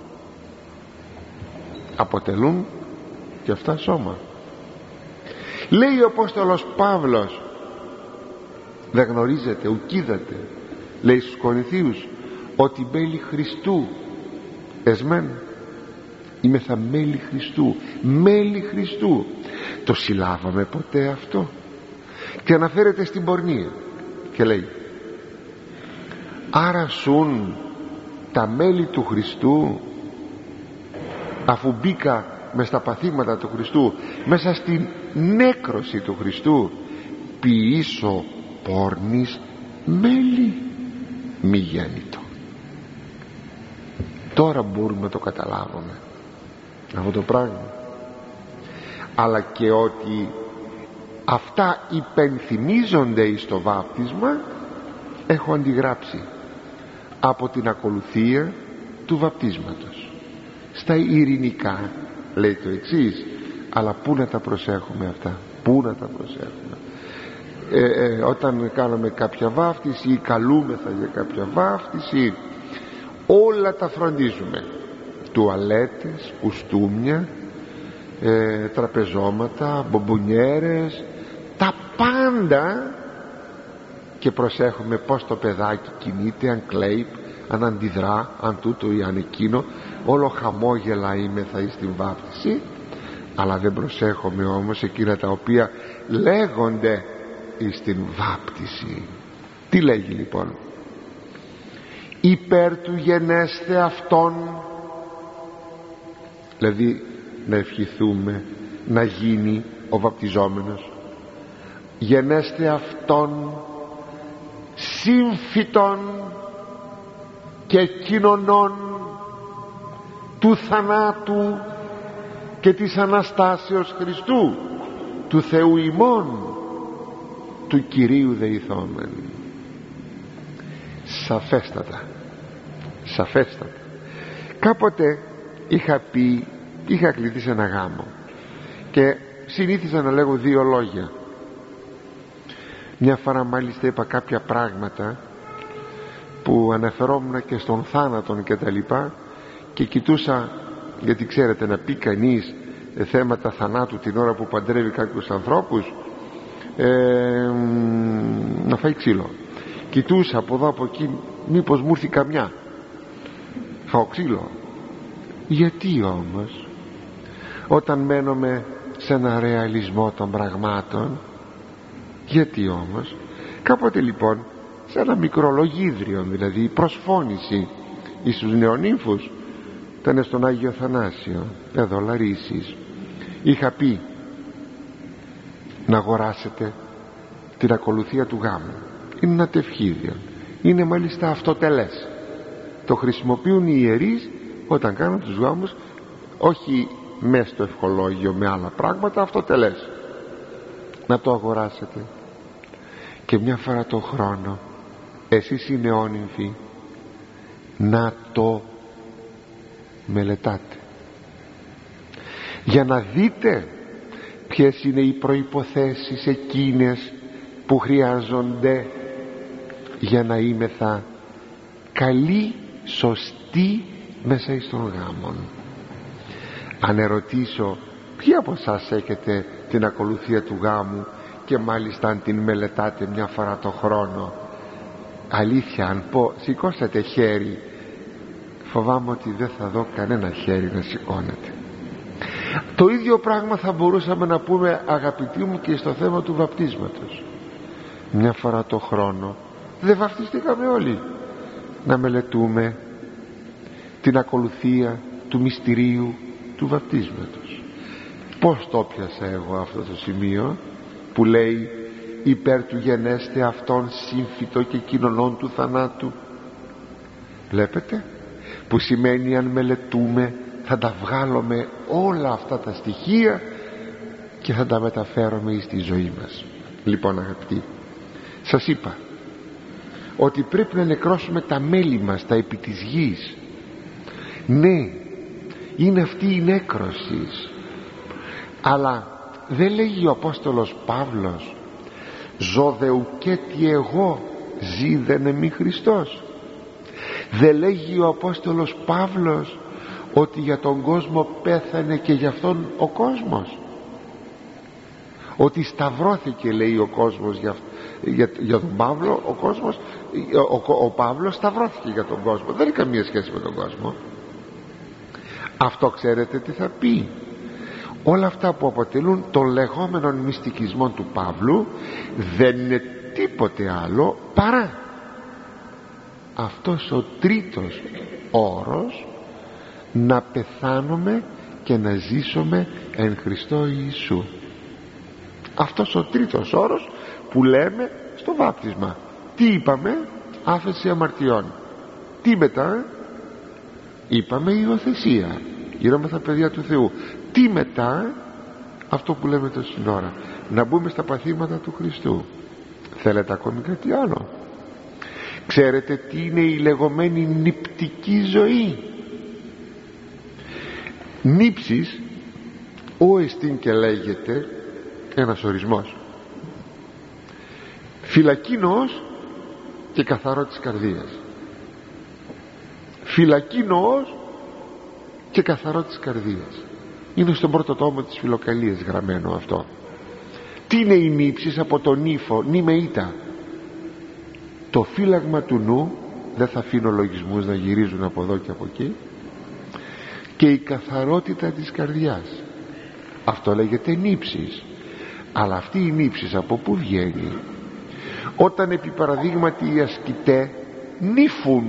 Αποτελούν και αυτά σώμα. Λέει ο Απόστολος Παύλος, δεν γνωρίζετε, ουκίδατε, λέει στους Κορινθίους, ότι μέλη Χριστού εσμέν, είμαι θα μέλη Χριστού, μέλη Χριστού. Το συλλάβαμε ποτέ αυτό? Και αναφέρεται στην πορνεία και λέει, άρα σουν τα μέλη του Χριστού, αφού μπήκα μες στα παθήματα του Χριστού, μέσα στην νέκρωση του Χριστού, ποιήσω πόρνης μέλη μη γέννητο. Τώρα μπορούμε να το καταλάβουμε αυτό το πράγμα. Αλλά και ότι αυτά υπενθυμίζονται εις το βάπτισμα, έχω αντιγράψει από την ακολουθία του βαπτίσματος. Στα ειρηνικά λέει το εξής, αλλά πού να τα προσέχουμε αυτά, πού να τα προσέχουμε? ε, ε, όταν κάναμε κάποια βάφτιση ή καλούμεθα για κάποια βάφτιση, όλα τα φροντίζουμε, τουαλέτες, κουστούμια, ε, τραπεζώματα, μπομπονιέρες, τα πάντα, και προσέχουμε πως το παιδάκι κινείται, αν κλαίει, αν αντιδρά, αν τούτο ή αν εκείνο, όλο χαμόγελα είμεθα εις την βάπτιση. Αλλά δεν προσέχουμε όμως εκείνα τα οποία λέγονται εις την βάπτιση. Τι λέγει λοιπόν? Υπέρ του γενέσθε αυτόν, δηλαδή να ευχηθούμε να γίνει ο βαπτιζόμενος, γενέσθε αυτόν σύμφυτον και κοινωνών του θανάτου και της Αναστάσεως Χριστού, του Θεού ημών, του Κυρίου δεηθόμεν. Σαφέστατα, σαφέστατα. Κάποτε είχα πει, είχα κληθεί σε ένα γάμο και συνήθιζα να λέγω δύο λόγια. Μια φορά μάλιστα είπα κάποια πράγματα που αναφερόμουν και στον θάνατον και τα λοιπά, και κοιτούσα, γιατί ξέρετε να πει κανείς θέματα θανάτου την ώρα που παντρεύει κάποιους ανθρώπους, ε, να φάει ξύλο. Κοιτούσα από εδώ από εκεί, μήπως μου έρθει καμιά, φάω ξύλο. Γιατί όμως, όταν μένουμε σε ένα ρεαλισμό των πραγμάτων, γιατί όμως? Κάποτε λοιπόν σε ένα μικρό λογίδριο, δηλαδή προσφώνηση εις τους νεονύμφους, ήταν στον Άγιο Θανάσιο εδώ Λαρίσης, είχα πει να αγοράσετε την ακολουθία του γάμου. Είναι ένα τευχίδιο, είναι μάλιστα αυτοτελές, το χρησιμοποιούν οι ιερείς όταν κάνουν τους γάμους, όχι μες στο ευχολόγιο με άλλα πράγματα, αυτοτελές. Να το αγοράσετε και μια φορά το χρόνο, εσείς οι νεόνυμφοι, να το μελετάτε για να δείτε ποιες είναι οι προϋποθέσεις εκείνες που χρειάζονται για να είμεθα καλοί, σωστοί μέσα εις των γάμων. Αν ερωτήσω ποιοι από εσάς έχετε την ακολουθία του γάμου και μάλιστα αν την μελετάτε μια φορά το χρόνο, αλήθεια αν πω σηκώσατε χέρι, φοβάμαι ότι δεν θα δω κανένα χέρι να σηκώνεται. Το ίδιο πράγμα θα μπορούσαμε να πούμε, αγαπητοί μου, και στο θέμα του βαπτίσματος. Μια φορά το χρόνο δεν βαπτιστήκαμε όλοι, να μελετούμε την ακολουθία του μυστηρίου του βαπτίσματος. Πώς το πιάσα εγώ αυτό το σημείο που λέει υπέρ του γενέστε αυτόν σύμφυτο και κοινωνών του θανάτου? Βλέπετε που σημαίνει, αν μελετούμε θα τα βγάλουμε όλα αυτά τα στοιχεία και θα τα μεταφέρουμε στη ζωή μας. Λοιπόν αγαπητοί, σας είπα ότι πρέπει να νεκρώσουμε τα μέλη μας, τα επί της γης. Ναι, είναι αυτή η νέκρωση, αλλά δεν λέγει ο Απόστολος Παύλος «Ζωδεουκέτι εγώ ζήδεν εμεί Χριστός»? Δεν λέγει ο Απόστολος Παύλος ότι για τον κόσμο πέθανε και για αυτόν ο κόσμος, ότι σταυρώθηκε, λέει ο κόσμος για, για, για τον Παύλο, ο κόσμος, ο, ο, ο Παύλος σταυρώθηκε για τον κόσμο, δεν έχει καμία σχέση με τον κόσμο. Αυτό ξέρετε τι θα πει? Όλα αυτά που αποτελούν τον λεγόμενο μυστικισμό του Παύλου δεν είναι τίποτε άλλο παρά αυτός ο τρίτος όρος, να πεθάνουμε και να ζήσουμε εν Χριστώ Ιησού. Αυτός ο τρίτος όρος που λέμε στο βάπτισμα. Τι είπαμε? Άφεση αμαρτιών. Τι μετά? Είπαμε υιοθεσία, γινόμεθα παιδιά του Θεού. Τι μετά? Αυτό που λέμε το σύνορα, να μπούμε στα παθήματα του Χριστού. Θέλετε ακόμη κάτι άλλο? Ξέρετε τι είναι η λεγόμενη νηπτική ζωή? Νύψης ο εστίν και λέγεται ένας ορισμός, φυλακίνος και καθαρό της καρδίας. Φυλακίνος και καθαρό της καρδίας. Είναι στον πρώτο τόμο της Φιλοκαλίας γραμμένο αυτό. Τι είναι η νύψης? Από τον ύφο, νημεΐτα, το φύλαγμα του νου. Δεν θα αφήνω λογισμούς να γυρίζουν από εδώ και από εκεί. Και η καθαρότητα της καρδιάς, αυτό λέγεται νύψης. Αλλά αυτή η νύψης από πού βγαίνει? Όταν επί παραδείγματι οι ασκητέ νύφουν.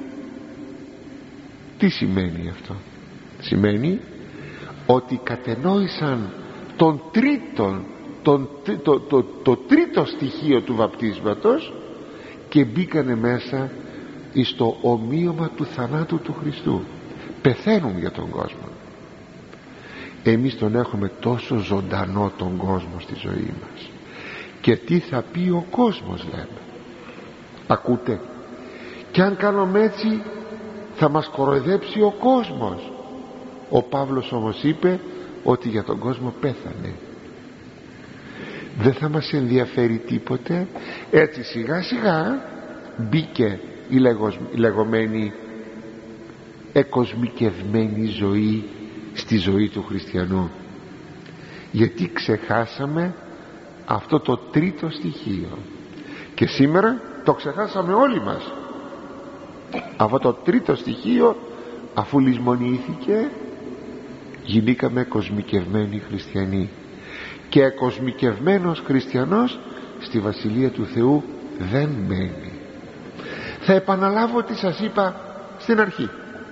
Τι σημαίνει αυτό? Σημαίνει ότι κατενόησαν τον τρίτον, τον, το, το, το, το τρίτο στοιχείο του βαπτίσματος και μπήκανε μέσα εις το ομοίωμα του θανάτου του Χριστού. Πεθαίνουν για τον κόσμο. Εμείς τον έχουμε τόσο ζωντανό τον κόσμο στη ζωή μας. Και τι θα πει ο κόσμος, λέμε? Ακούτε? Και αν κάνουμε έτσι θα μας κοροϊδέψει ο κόσμος. Ο Παύλος όμως είπε ότι για τον κόσμο πέθανε. Δεν θα μας ενδιαφέρει τίποτε. Έτσι σιγά σιγά μπήκε η, λεγος, η λεγόμενη εκοσμικευμένη ζωή στη ζωή του χριστιανού, γιατί ξεχάσαμε αυτό το τρίτο στοιχείο. Και σήμερα το ξεχάσαμε όλοι μας. Αυτό το τρίτο στοιχείο, αφού λησμονήθηκε, γινήκαμε κοσμικευμένοι χριστιανοί. Και εκοσμικευμένος χριστιανός στη Βασιλεία του Θεού δεν μένει. Θα επαναλάβω τι σας είπα στην αρχή.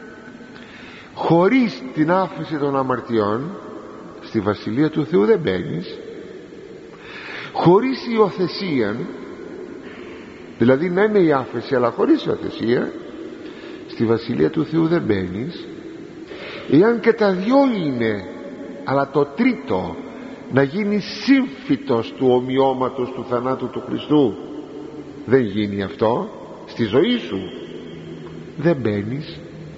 Χωρίς την άφεση των αμαρτιών στη Βασιλεία του Θεού δεν μπαίνεις. Χωρίς υιοθεσία, δηλαδή να είναι η άφεση αλλά χωρίς υιοθεσία, στη Βασιλεία του Θεού δεν μπαίνεις. Εάν και τα δυο είναι, αλλά το τρίτο να γίνει σύμφυτος του ομοιώματος του θανάτου του Χριστού, δεν γίνει αυτό στη ζωή σου, δεν μπαίνεις.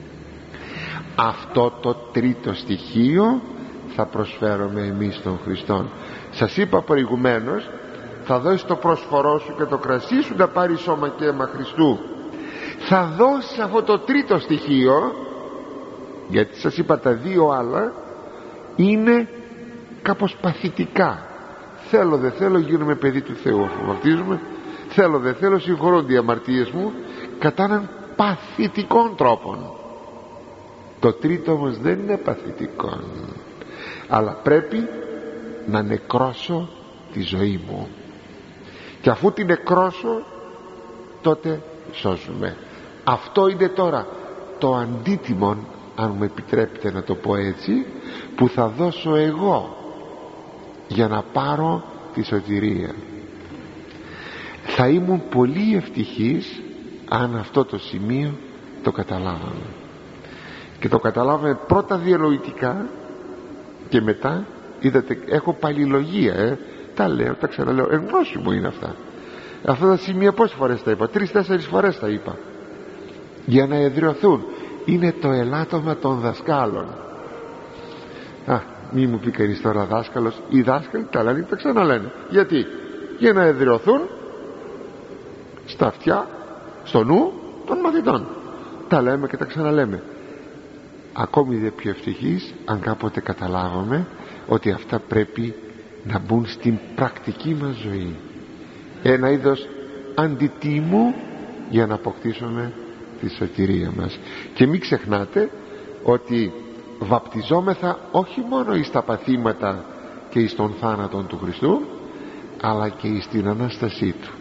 Αυτό το τρίτο στοιχείο θα προσφέρουμε εμείς των Χριστών. Σας είπα προηγουμένως, θα δώσεις το πρόσφορό σου και το κρασί σου να πάρει σώμα και αίμα Χριστού. Θα δώσεις αυτό το τρίτο στοιχείο, γιατί σας είπα τα δύο άλλα είναι κάπως παθητικά. Θέλω δεν θέλω γίνομαι παιδί του Θεού αφού βαπτίζουμε, θέλω δεν θέλω συγχωρούνται οι αμαρτίες μου, κατά έναν παθητικών τρόπων. Το τρίτο όμως δεν είναι παθητικό, αλλά πρέπει να νεκρώσω τη ζωή μου, και αφού την νεκρώσω τότε σώζουμε. Αυτό είναι τώρα το αντίτιμο, αν μου επιτρέπετε να το πω έτσι, που θα δώσω εγώ για να πάρω τη σωτηρία. Θα ήμουν πολύ ευτυχής αν αυτό το σημείο το καταλάβαμε, και το καταλάβαμε πρώτα διανοητικά και μετά, είδατε, έχω παλιλογία, ε, τα λέω, τα ξαναλέω, εγνώση μου είναι αυτά. Αυτά τα σημεία πόσες φορές τα είπα? Τρεις-τέσσερις φορές τα είπα, για να εδραιωθούν. Είναι το ελάττωμα των δασκάλων. Α, μη μου πει κανείς τώρα δάσκαλος. Οι δάσκαλοι τα λένε και τα ξαναλένε. Γιατί? Για να εδραιωθούν στα αυτιά, στο νου των μαθητών. Τα λέμε και τα ξαναλέμε. Ακόμη δε πιο ευτυχής αν κάποτε καταλάβαμε ότι αυτά πρέπει να μπουν στην πρακτική μας ζωή, ένα είδος αντιτίμου για να αποκτήσουμε τη σωτηρία μας. Και μην ξεχνάτε ότι βαπτιζόμεθα όχι μόνο εις τα παθήματα και εις τον θάνατον του Χριστού, αλλά και εις την Ανάστασή Του.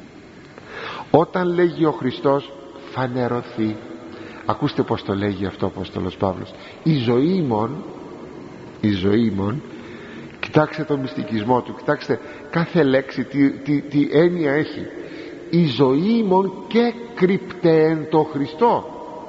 Όταν λέγει ο Χριστός φανερωθεί, ακούστε πως το λέγει αυτό ο Απόστολος Παύλος, η ζωή μον, η ζωή μον, κοιτάξτε τον μυστικισμό του, κοιτάξτε κάθε λέξη τι, τι, τι έννοια έχει. Η ζωή μον και κρυπτε εν το Χριστό.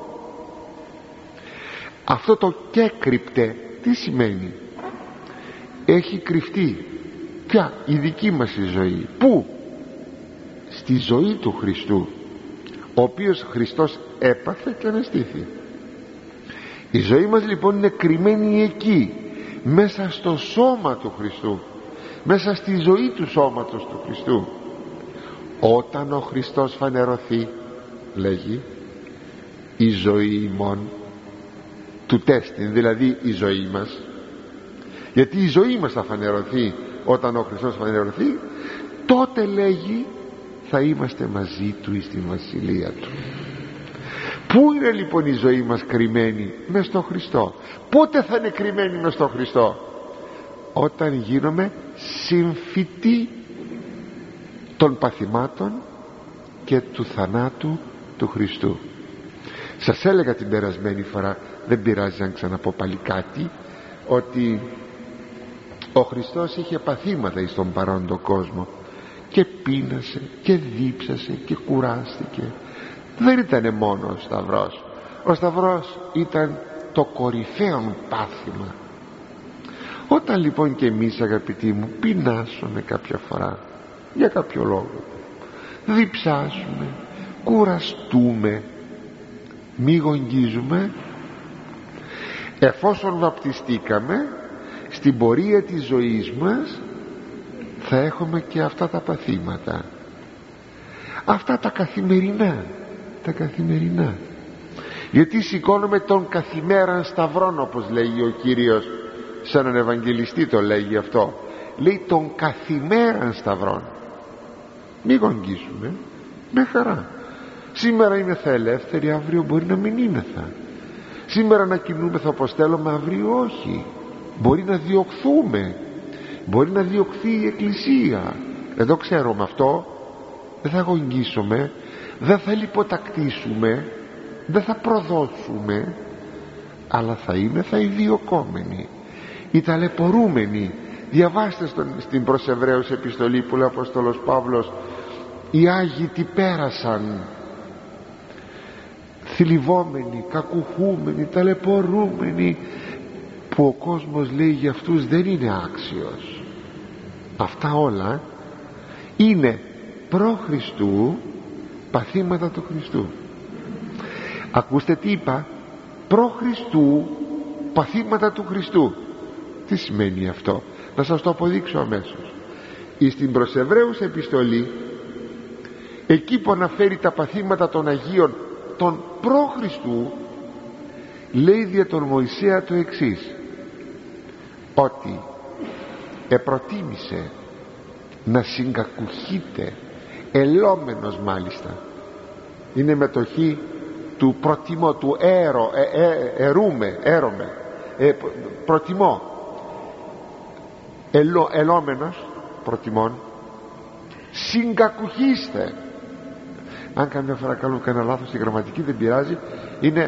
Αυτό το και κρυπτε τι σημαίνει? Έχει κρυφτεί. Ποια? Η δική μας η ζωή. Πού? Στη ζωή του Χριστού, ο οποίος Χριστός έπαθε και αναστήθη. Η ζωή μας λοιπόν είναι κρυμμένη εκεί, μέσα στο σώμα του Χριστού, μέσα στη ζωή του σώματος του Χριστού. Όταν ο Χριστός φανερωθεί, λέγει, η ζωή ημών του τέστην, δηλαδή η ζωή μας, γιατί η ζωή μας θα φανερωθεί όταν ο Χριστός φανερωθεί, τότε λέγει θα είμαστε μαζί του εις τη βασιλεία του. Πού είναι λοιπόν η ζωή μας κρυμμένη? Μες στον Χριστό. Πότε θα είναι κρυμμένη μες στον Χριστό? Όταν γίνομαι συμφοιτή των παθημάτων και του θανάτου του Χριστού. Σας έλεγα την περασμένη φορά, δεν πειράζει αν ξαναπώ πάλι κάτι, ότι ο Χριστός είχε παθήματα εις τον παρόντο κόσμο και πείνασε και δίψασε και κουράστηκε. Δεν ήταν μόνο ο Σταυρός. Ο Σταυρός ήταν το κορυφαίο πάθημα. Όταν λοιπόν και εμείς, αγαπητοί μου, πεινάσουμε κάποια φορά για κάποιο λόγο, διψάσουμε, κουραστούμε, μη γογγίζουμε. Εφόσον βαπτιστήκαμε, στην πορεία της ζωής μας θα έχουμε και αυτά τα παθήματα, αυτά τα καθημερινά, τα καθημερινά, γιατί σηκώνουμε τον καθημέραν σταυρόν, όπως λέγει ο Κύριος, σαν έναν Ευαγγελιστή το λέγει αυτό, λέει τον καθημέραν σταυρόν. Μη γογγίσουμε, με χαρά. Σήμερα είναι θα ελεύθεροι, αύριο μπορεί να μην είναι θα. Σήμερα να κινούμεθα όπως θέλουμε, αύριο όχι. Μπορεί να διωχθούμε, μπορεί να διωχθεί η Εκκλησία. Δεν το ξέρουμε αυτό. Δεν θα γογγίσουμε, δεν θα λιποτακτήσουμε, δεν θα προδώσουμε, αλλά θα είναι θα οι διωκόμενοι, οι ταλαιπωρούμενοι. Διαβάστε στον, στην προς Εβραίους επιστολή που λέει ο Απόστολος Παύλος, οι Άγιοι τι πέρασαν, θλιβόμενοι, κακουχούμενοι, ταλαιπωρούμενοι, που ο κόσμος λέει για αυτούς δεν είναι άξιος. Αυτά όλα είναι προ Χριστού παθήματα του Χριστού. Ακούστε τι είπα, προ Χριστού παθήματα του Χριστού. Τι σημαίνει αυτό? Να σας το αποδείξω αμέσως. Εις την προς Εβραίους επιστολή, εκεί που αναφέρει τα παθήματα των Αγίων των προ Χριστού, λέει δια τον Μωυσέα το εξής, ότι επροτίμησε να συγκακουχείτε, ελόμενος μάλιστα, είναι μετοχή του προτιμώ, του έρο, ε, ε, ερούμε, έρωμε, ε, προτιμώ, Ελό, ελόμενος, προτιμών, συγκακουχήστε. Αν καμιά φορά κάνουμε κανένα λάθος στη γραμματική, δεν πειράζει, είναι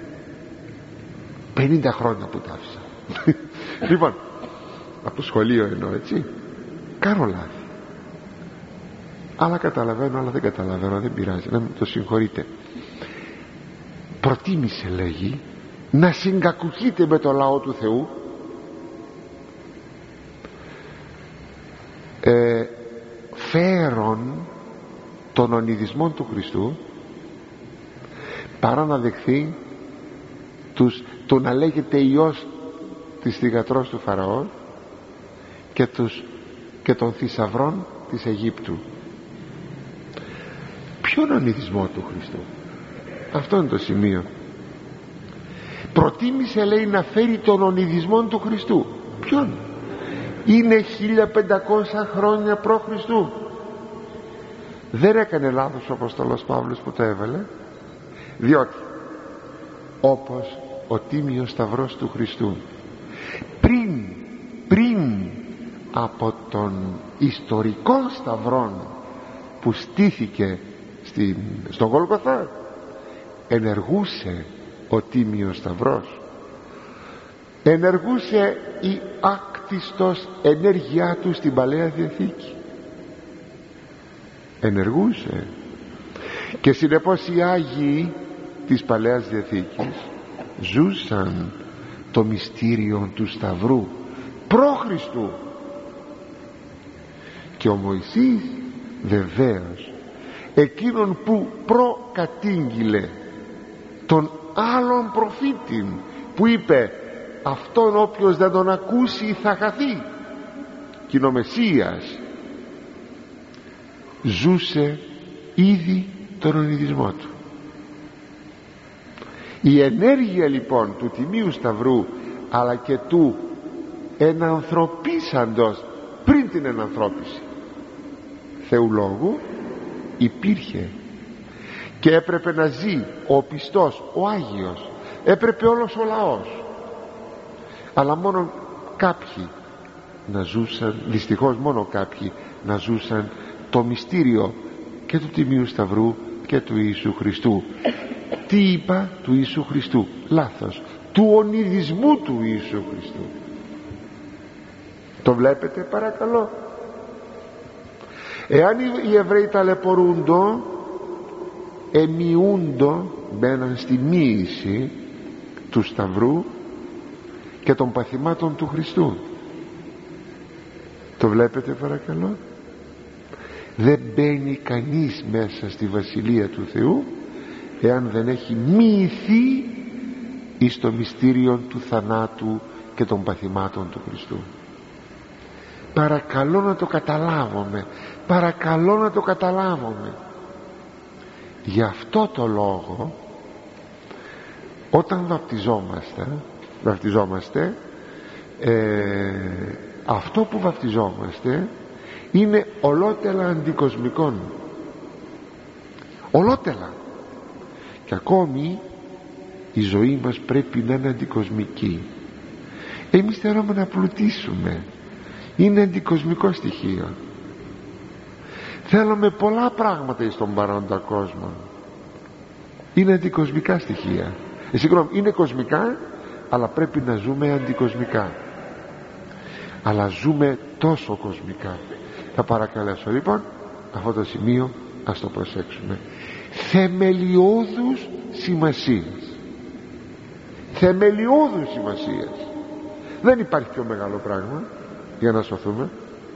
πενήντα χρόνια που τα άφησα. Λοιπόν, από το σχολείο εννοώ, έτσι, κάνω λάθη, αλλά καταλαβαίνω, αλλά δεν καταλαβαίνω, δεν πειράζει, να μην το συγχωρείτε. Προτίμησε, λέγει, να συγκακουχείτε με το λαό του Θεού, ε, φέρον των ονειδισμών του Χριστού, παρά να δεχθεί τους, το να λέγεται Υιός της θυγατρός του Φαραώ και, τους, και των θησαυρών της Αιγύπτου. Ποιον ονειδισμό του Χριστού? Αυτό είναι το σημείο. Προτίμησε, λέει, να φέρει τον ονειδισμό του Χριστού. Ποιον? Είναι χίλια πεντακόσια χρόνια προ Χριστού. Δεν έκανε λάθος ο Απόστολος Παύλος που το έβαλε, διότι όπως ο τίμιος σταυρός του Χριστού πριν πριν από τον ιστορικό σταυρόν που στήθηκε στην, στον Γολγοθά, ενεργούσε ο τίμιος σταυρός, ενεργούσε η άκτιστος ενέργειά του στην Παλαιά Διαθήκη, ενεργούσε, και συνεπώς οι Άγιοι της Παλαιάς Διαθήκης ζούσαν το μυστήριο του Σταυρού προ Χριστού. Και ο Μωυσής βεβαίως εκείνον που προκατήγγειλε τον άλλον προφήτην που είπε αυτόν όποιος δεν τον ακούσει θα χαθεί, και είναι ο Μεσσίας, ζούσε ήδη τον ονειδισμό του. Η ενέργεια λοιπόν του Τιμίου Σταυρού αλλά και του ενανθρωπίσαντος πριν την ενανθρώπιση Θεού Λόγου υπήρχε και έπρεπε να ζει ο πιστός, ο Άγιος, έπρεπε όλος ο λαός, αλλά μόνο κάποιοι να ζούσαν, δυστυχώς μόνο κάποιοι να ζούσαν το μυστήριο και του Τιμίου Σταυρού και του Ιησού Χριστού. Τι είπα? Του Ιησού Χριστού, λάθος, του ονειδισμού του Ιησού Χριστού. Το βλέπετε παρακαλώ? Εάν οι Εβραίοι ταλαιπωρούντο, εμειούντο, μπαίναν στη μοίηση του Σταυρού και των παθημάτων του Χριστού. Το βλέπετε παρακαλώ? Δεν μπαίνει κανείς μέσα στη Βασιλεία του Θεού εάν δεν έχει μοιηθεί εις το μυστήριο του θανάτου και των παθημάτων του Χριστού. Παρακαλώ να το καταλάβουμε, παρακαλώ να το καταλάβουμε. Γι' αυτό το λόγο όταν βαπτιζόμαστε βαπτιζόμαστε ε, αυτό που βαπτιζόμαστε είναι ολότελα αντικοσμικών, ολότελα, και ακόμη η ζωή μας πρέπει να είναι αντικοσμική. Εμείς θέλουμε να πλουτίσουμε, είναι αντικοσμικό στοιχείο. Θέλουμε πολλά πράγματα στον παρόντα κόσμο, είναι αντικοσμικά στοιχεία. ε, συγγνώμη, είναι κοσμικά, αλλά πρέπει να ζούμε αντικοσμικά, αλλά ζούμε τόσο κοσμικά. Θα παρακαλέσω λοιπόν αυτό το σημείο, ας το προσέξουμε. Θεμελιώδους σημασίας, θεμελιώδους σημασίας. Δεν υπάρχει πιο μεγάλο πράγμα για να σωθούμε.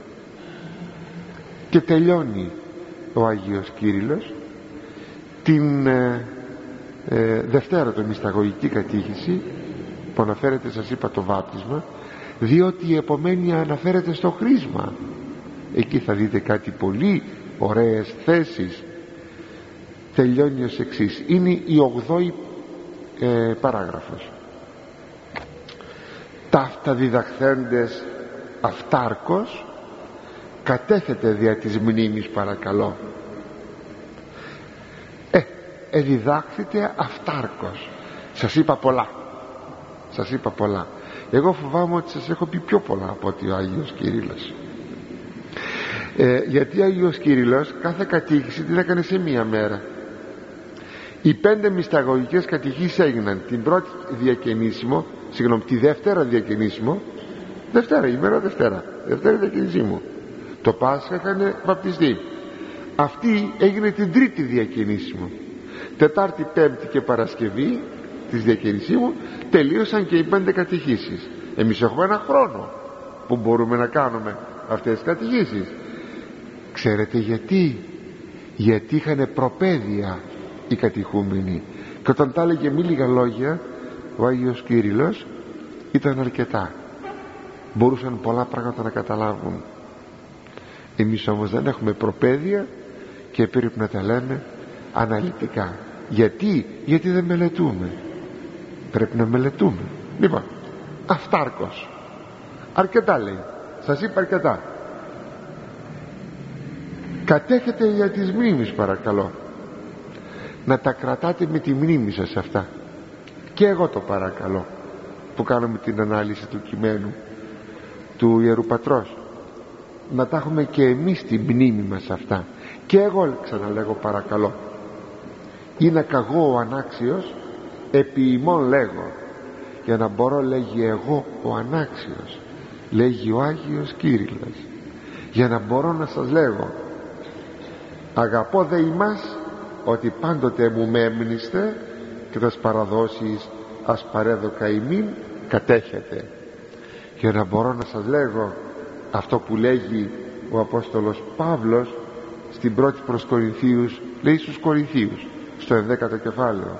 Και τελειώνει ο Άγιος Κύριλλος την ε, ε, Δευτέρα το μυσταγωγική κατήχηση που αναφέρεται, σας είπα, το βάπτισμα, διότι η επομένη αναφέρεται στο χρήσμα. Εκεί θα δείτε κάτι πολύ ωραίες θέσεις. Τελειώνει ως εξής, είναι η ογδόη ε, παράγραφος. Ταύτα διδαχθέντες αυτάρκος κατέθετε δια της μνήμης παρακαλώ. Ε, εδιδάχθητε αυτάρκος. Σας είπα πολλά, σας είπα πολλά. Εγώ φοβάμαι ότι σας έχω πει πιο πολλά από ότι ο Άγιος Κύριλλος. ε, γιατί ο Άγιος Κύριλλος κάθε κατήχηση την έκανε σε μία μέρα. Οι πέντε μυσταγωγικές κατηχήσεις έγιναν την πρώτη διακαινήσιμο, συγγνώμη, τη Δευτέρα διακαινήσιμο, Δευτέρα, ημέρα Δευτέρα, Δευτέρα διακαινήσιμο. Το Πάσχα είχαν βαπτιστεί. Αυτή έγινε την τρίτη διακαινήσιμο. Τετάρτη, Πέμπτη και Παρασκευή της διακαινήσιμου τελείωσαν και οι πέντε κατηχήσεις. Εμείς έχουμε ένα χρόνο που μπορούμε να κάνουμε αυτές τις κατηχήσεις. Ξέρετε γιατί? Γιατί είχαν προπαίδεια οι κατηχούμενοι, και όταν τα έλεγε μη λίγα λόγια ο Άγιος Κύριλλος ήταν αρκετά, μπορούσαν πολλά πράγματα να καταλάβουν. Εμείς όμως δεν έχουμε προπαίδεια και πρέπει να τα λέμε αναλυτικά. Γιατί? Γιατί δεν μελετούμε. Πρέπει να μελετούμε. Λοιπόν, αυτάρκος, αρκετά λέει, σας είπα αρκετά. Κατέχετε για τις μνήμης παρακαλώ, να τα κρατάτε με τη μνήμη σας αυτά. Και εγώ το παρακαλώ που κάνουμε την ανάλυση του κειμένου του Ιερού Πατρός, να τα έχουμε και εμείς τη μνήμη μας αυτά. Και εγώ ξαναλέγω παρακαλώ, είναι καγώ ο ανάξιος επί ημών λέγω, για να μπορώ, λέγει, εγώ ο ανάξιος, λέγει ο Άγιος Κύριλλος, για να μπορώ να σας λέγω, αγαπώ δε ημάς ότι πάντοτε μου μέμνηστε και τας παραδόσεις ας παρέδοκα ημίν κατέχετε, για να μπορώ να σας λέγω αυτό που λέγει ο Απόστολος Παύλος στην πρώτη προς Κορινθίους, λέει στους Κορινθίους στο ενδέκατο κεφάλαιο,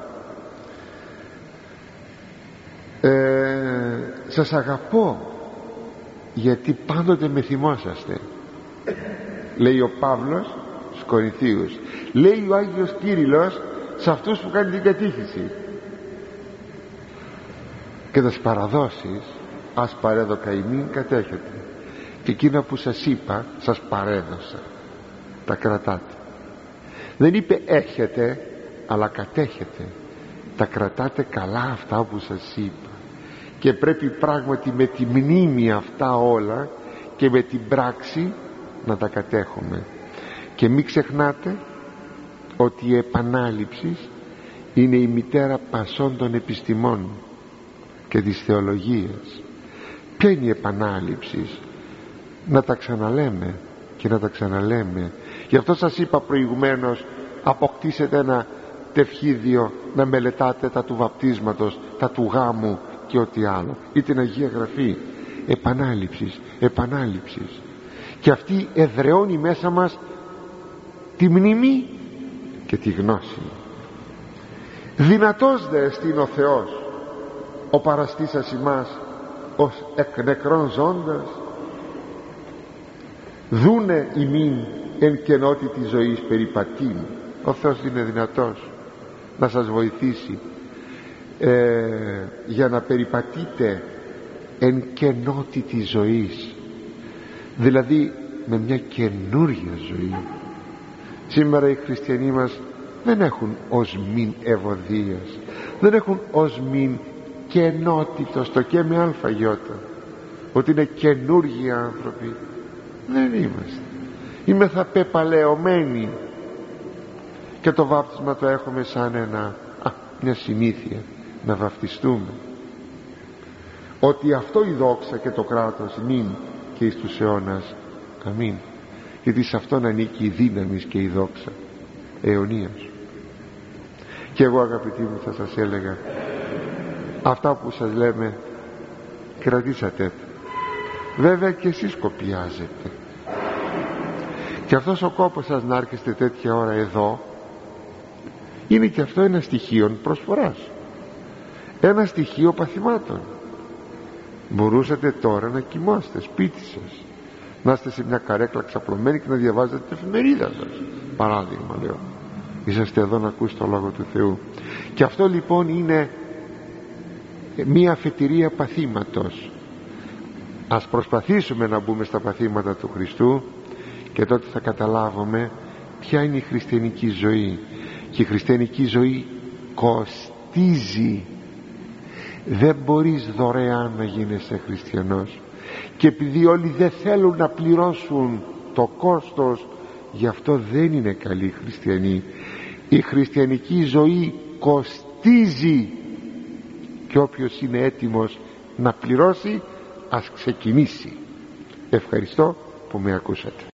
ε, σας αγαπώ γιατί πάντοτε με θυμόσαστε, λέει ο Παύλος στους Κορινθίους. Λέει ο Άγιος Κύριλλος σε αυτούς που κάνει την κατήχηση. Και τις παραδόσεις ας παρέδωκα ημίν κατέχετε, και εκείνα που σας είπα σας παρέδωσα, τα κρατάτε. Δεν είπε έχετε, αλλά κατέχετε, τα κρατάτε καλά αυτά που σας είπα. Και πρέπει πράγματι με τη μνήμη αυτά όλα και με την πράξη να τα κατέχουμε. Και μην ξεχνάτε ότι η επανάληψη είναι η μητέρα πασών των επιστημών και της θεολογίας. Ποια είναι η επανάληψη? Να τα ξαναλέμε και να τα ξαναλέμε. Γι' αυτό σας είπα προηγουμένως, αποκτήσετε ένα τευχίδιο να μελετάτε τα του βαπτίσματος, τα του γάμου και ό,τι άλλο, ή την Αγία Γραφή. Επανάληψης, επανάληψης. Και αυτή εδραιώνει μέσα μας τη μνήμη και τη γνώση. Δυνατός δε εστίν ο Θεός, ο παραστήσας ημάς ως εκ νεκρών ζώντας, δούνε ημίν εν κενότητη ζωής περιπατήν. Ο Θεός είναι δυνατός να σας βοηθήσει ε, για να περιπατείτε εν κενότητη ζωής, δηλαδή με μια καινούρια ζωή. Σήμερα οι χριστιανοί μας δεν έχουν ως μην ευωδίας, δεν έχουν ως μην κενότητος, το και με αλφαγιώτα, ότι είναι καινούργιοι άνθρωποι. Δεν είμαστε. Είμεθα πεπαλαιωμένοι, και το βάπτισμα το έχουμε σαν ένα, α, μια συνήθεια να βαπτιστούμε. Ότι αυτό η δόξα και το κράτος μην και εις τους αιώνας. Αμήν. Γιατί σε αυτόν ανήκει η δύναμη και η δόξα αιωνίας. Και εγώ, αγαπητοί μου, θα σας έλεγα, αυτά που σας λέμε κρατήσατε τα. Βέβαια και εσείς κοπιάζετε, και αυτός ο κόπος σας να έρχεστε τέτοια ώρα εδώ είναι και αυτό ένα στοιχείο προσφοράς, ένα στοιχείο παθημάτων. Μπορούσατε τώρα να κοιμάστε σπίτι σας, να είστε σε μια καρέκλα ξαπλωμένη και να διαβάζετε την εφημερίδα σας, παράδειγμα λέω. Είσαστε εδώ να ακούσετε το Λόγο του Θεού. Και αυτό λοιπόν είναι μια αφετηρία παθήματος. Ας προσπαθήσουμε να μπούμε στα παθήματα του Χριστού, και τότε θα καταλάβουμε ποια είναι η χριστιανική ζωή. Και η χριστιανική ζωή κοστίζει. Δεν μπορείς δωρεάν να γίνεσαι χριστιανός, και επειδή όλοι δεν θέλουν να πληρώσουν το κόστος, γι' αυτό δεν είναι καλοί χριστιανοί. Η χριστιανική ζωή κοστίζει, και όποιος είναι έτοιμος να πληρώσει, ας ξεκινήσει. Ευχαριστώ που με ακούσατε.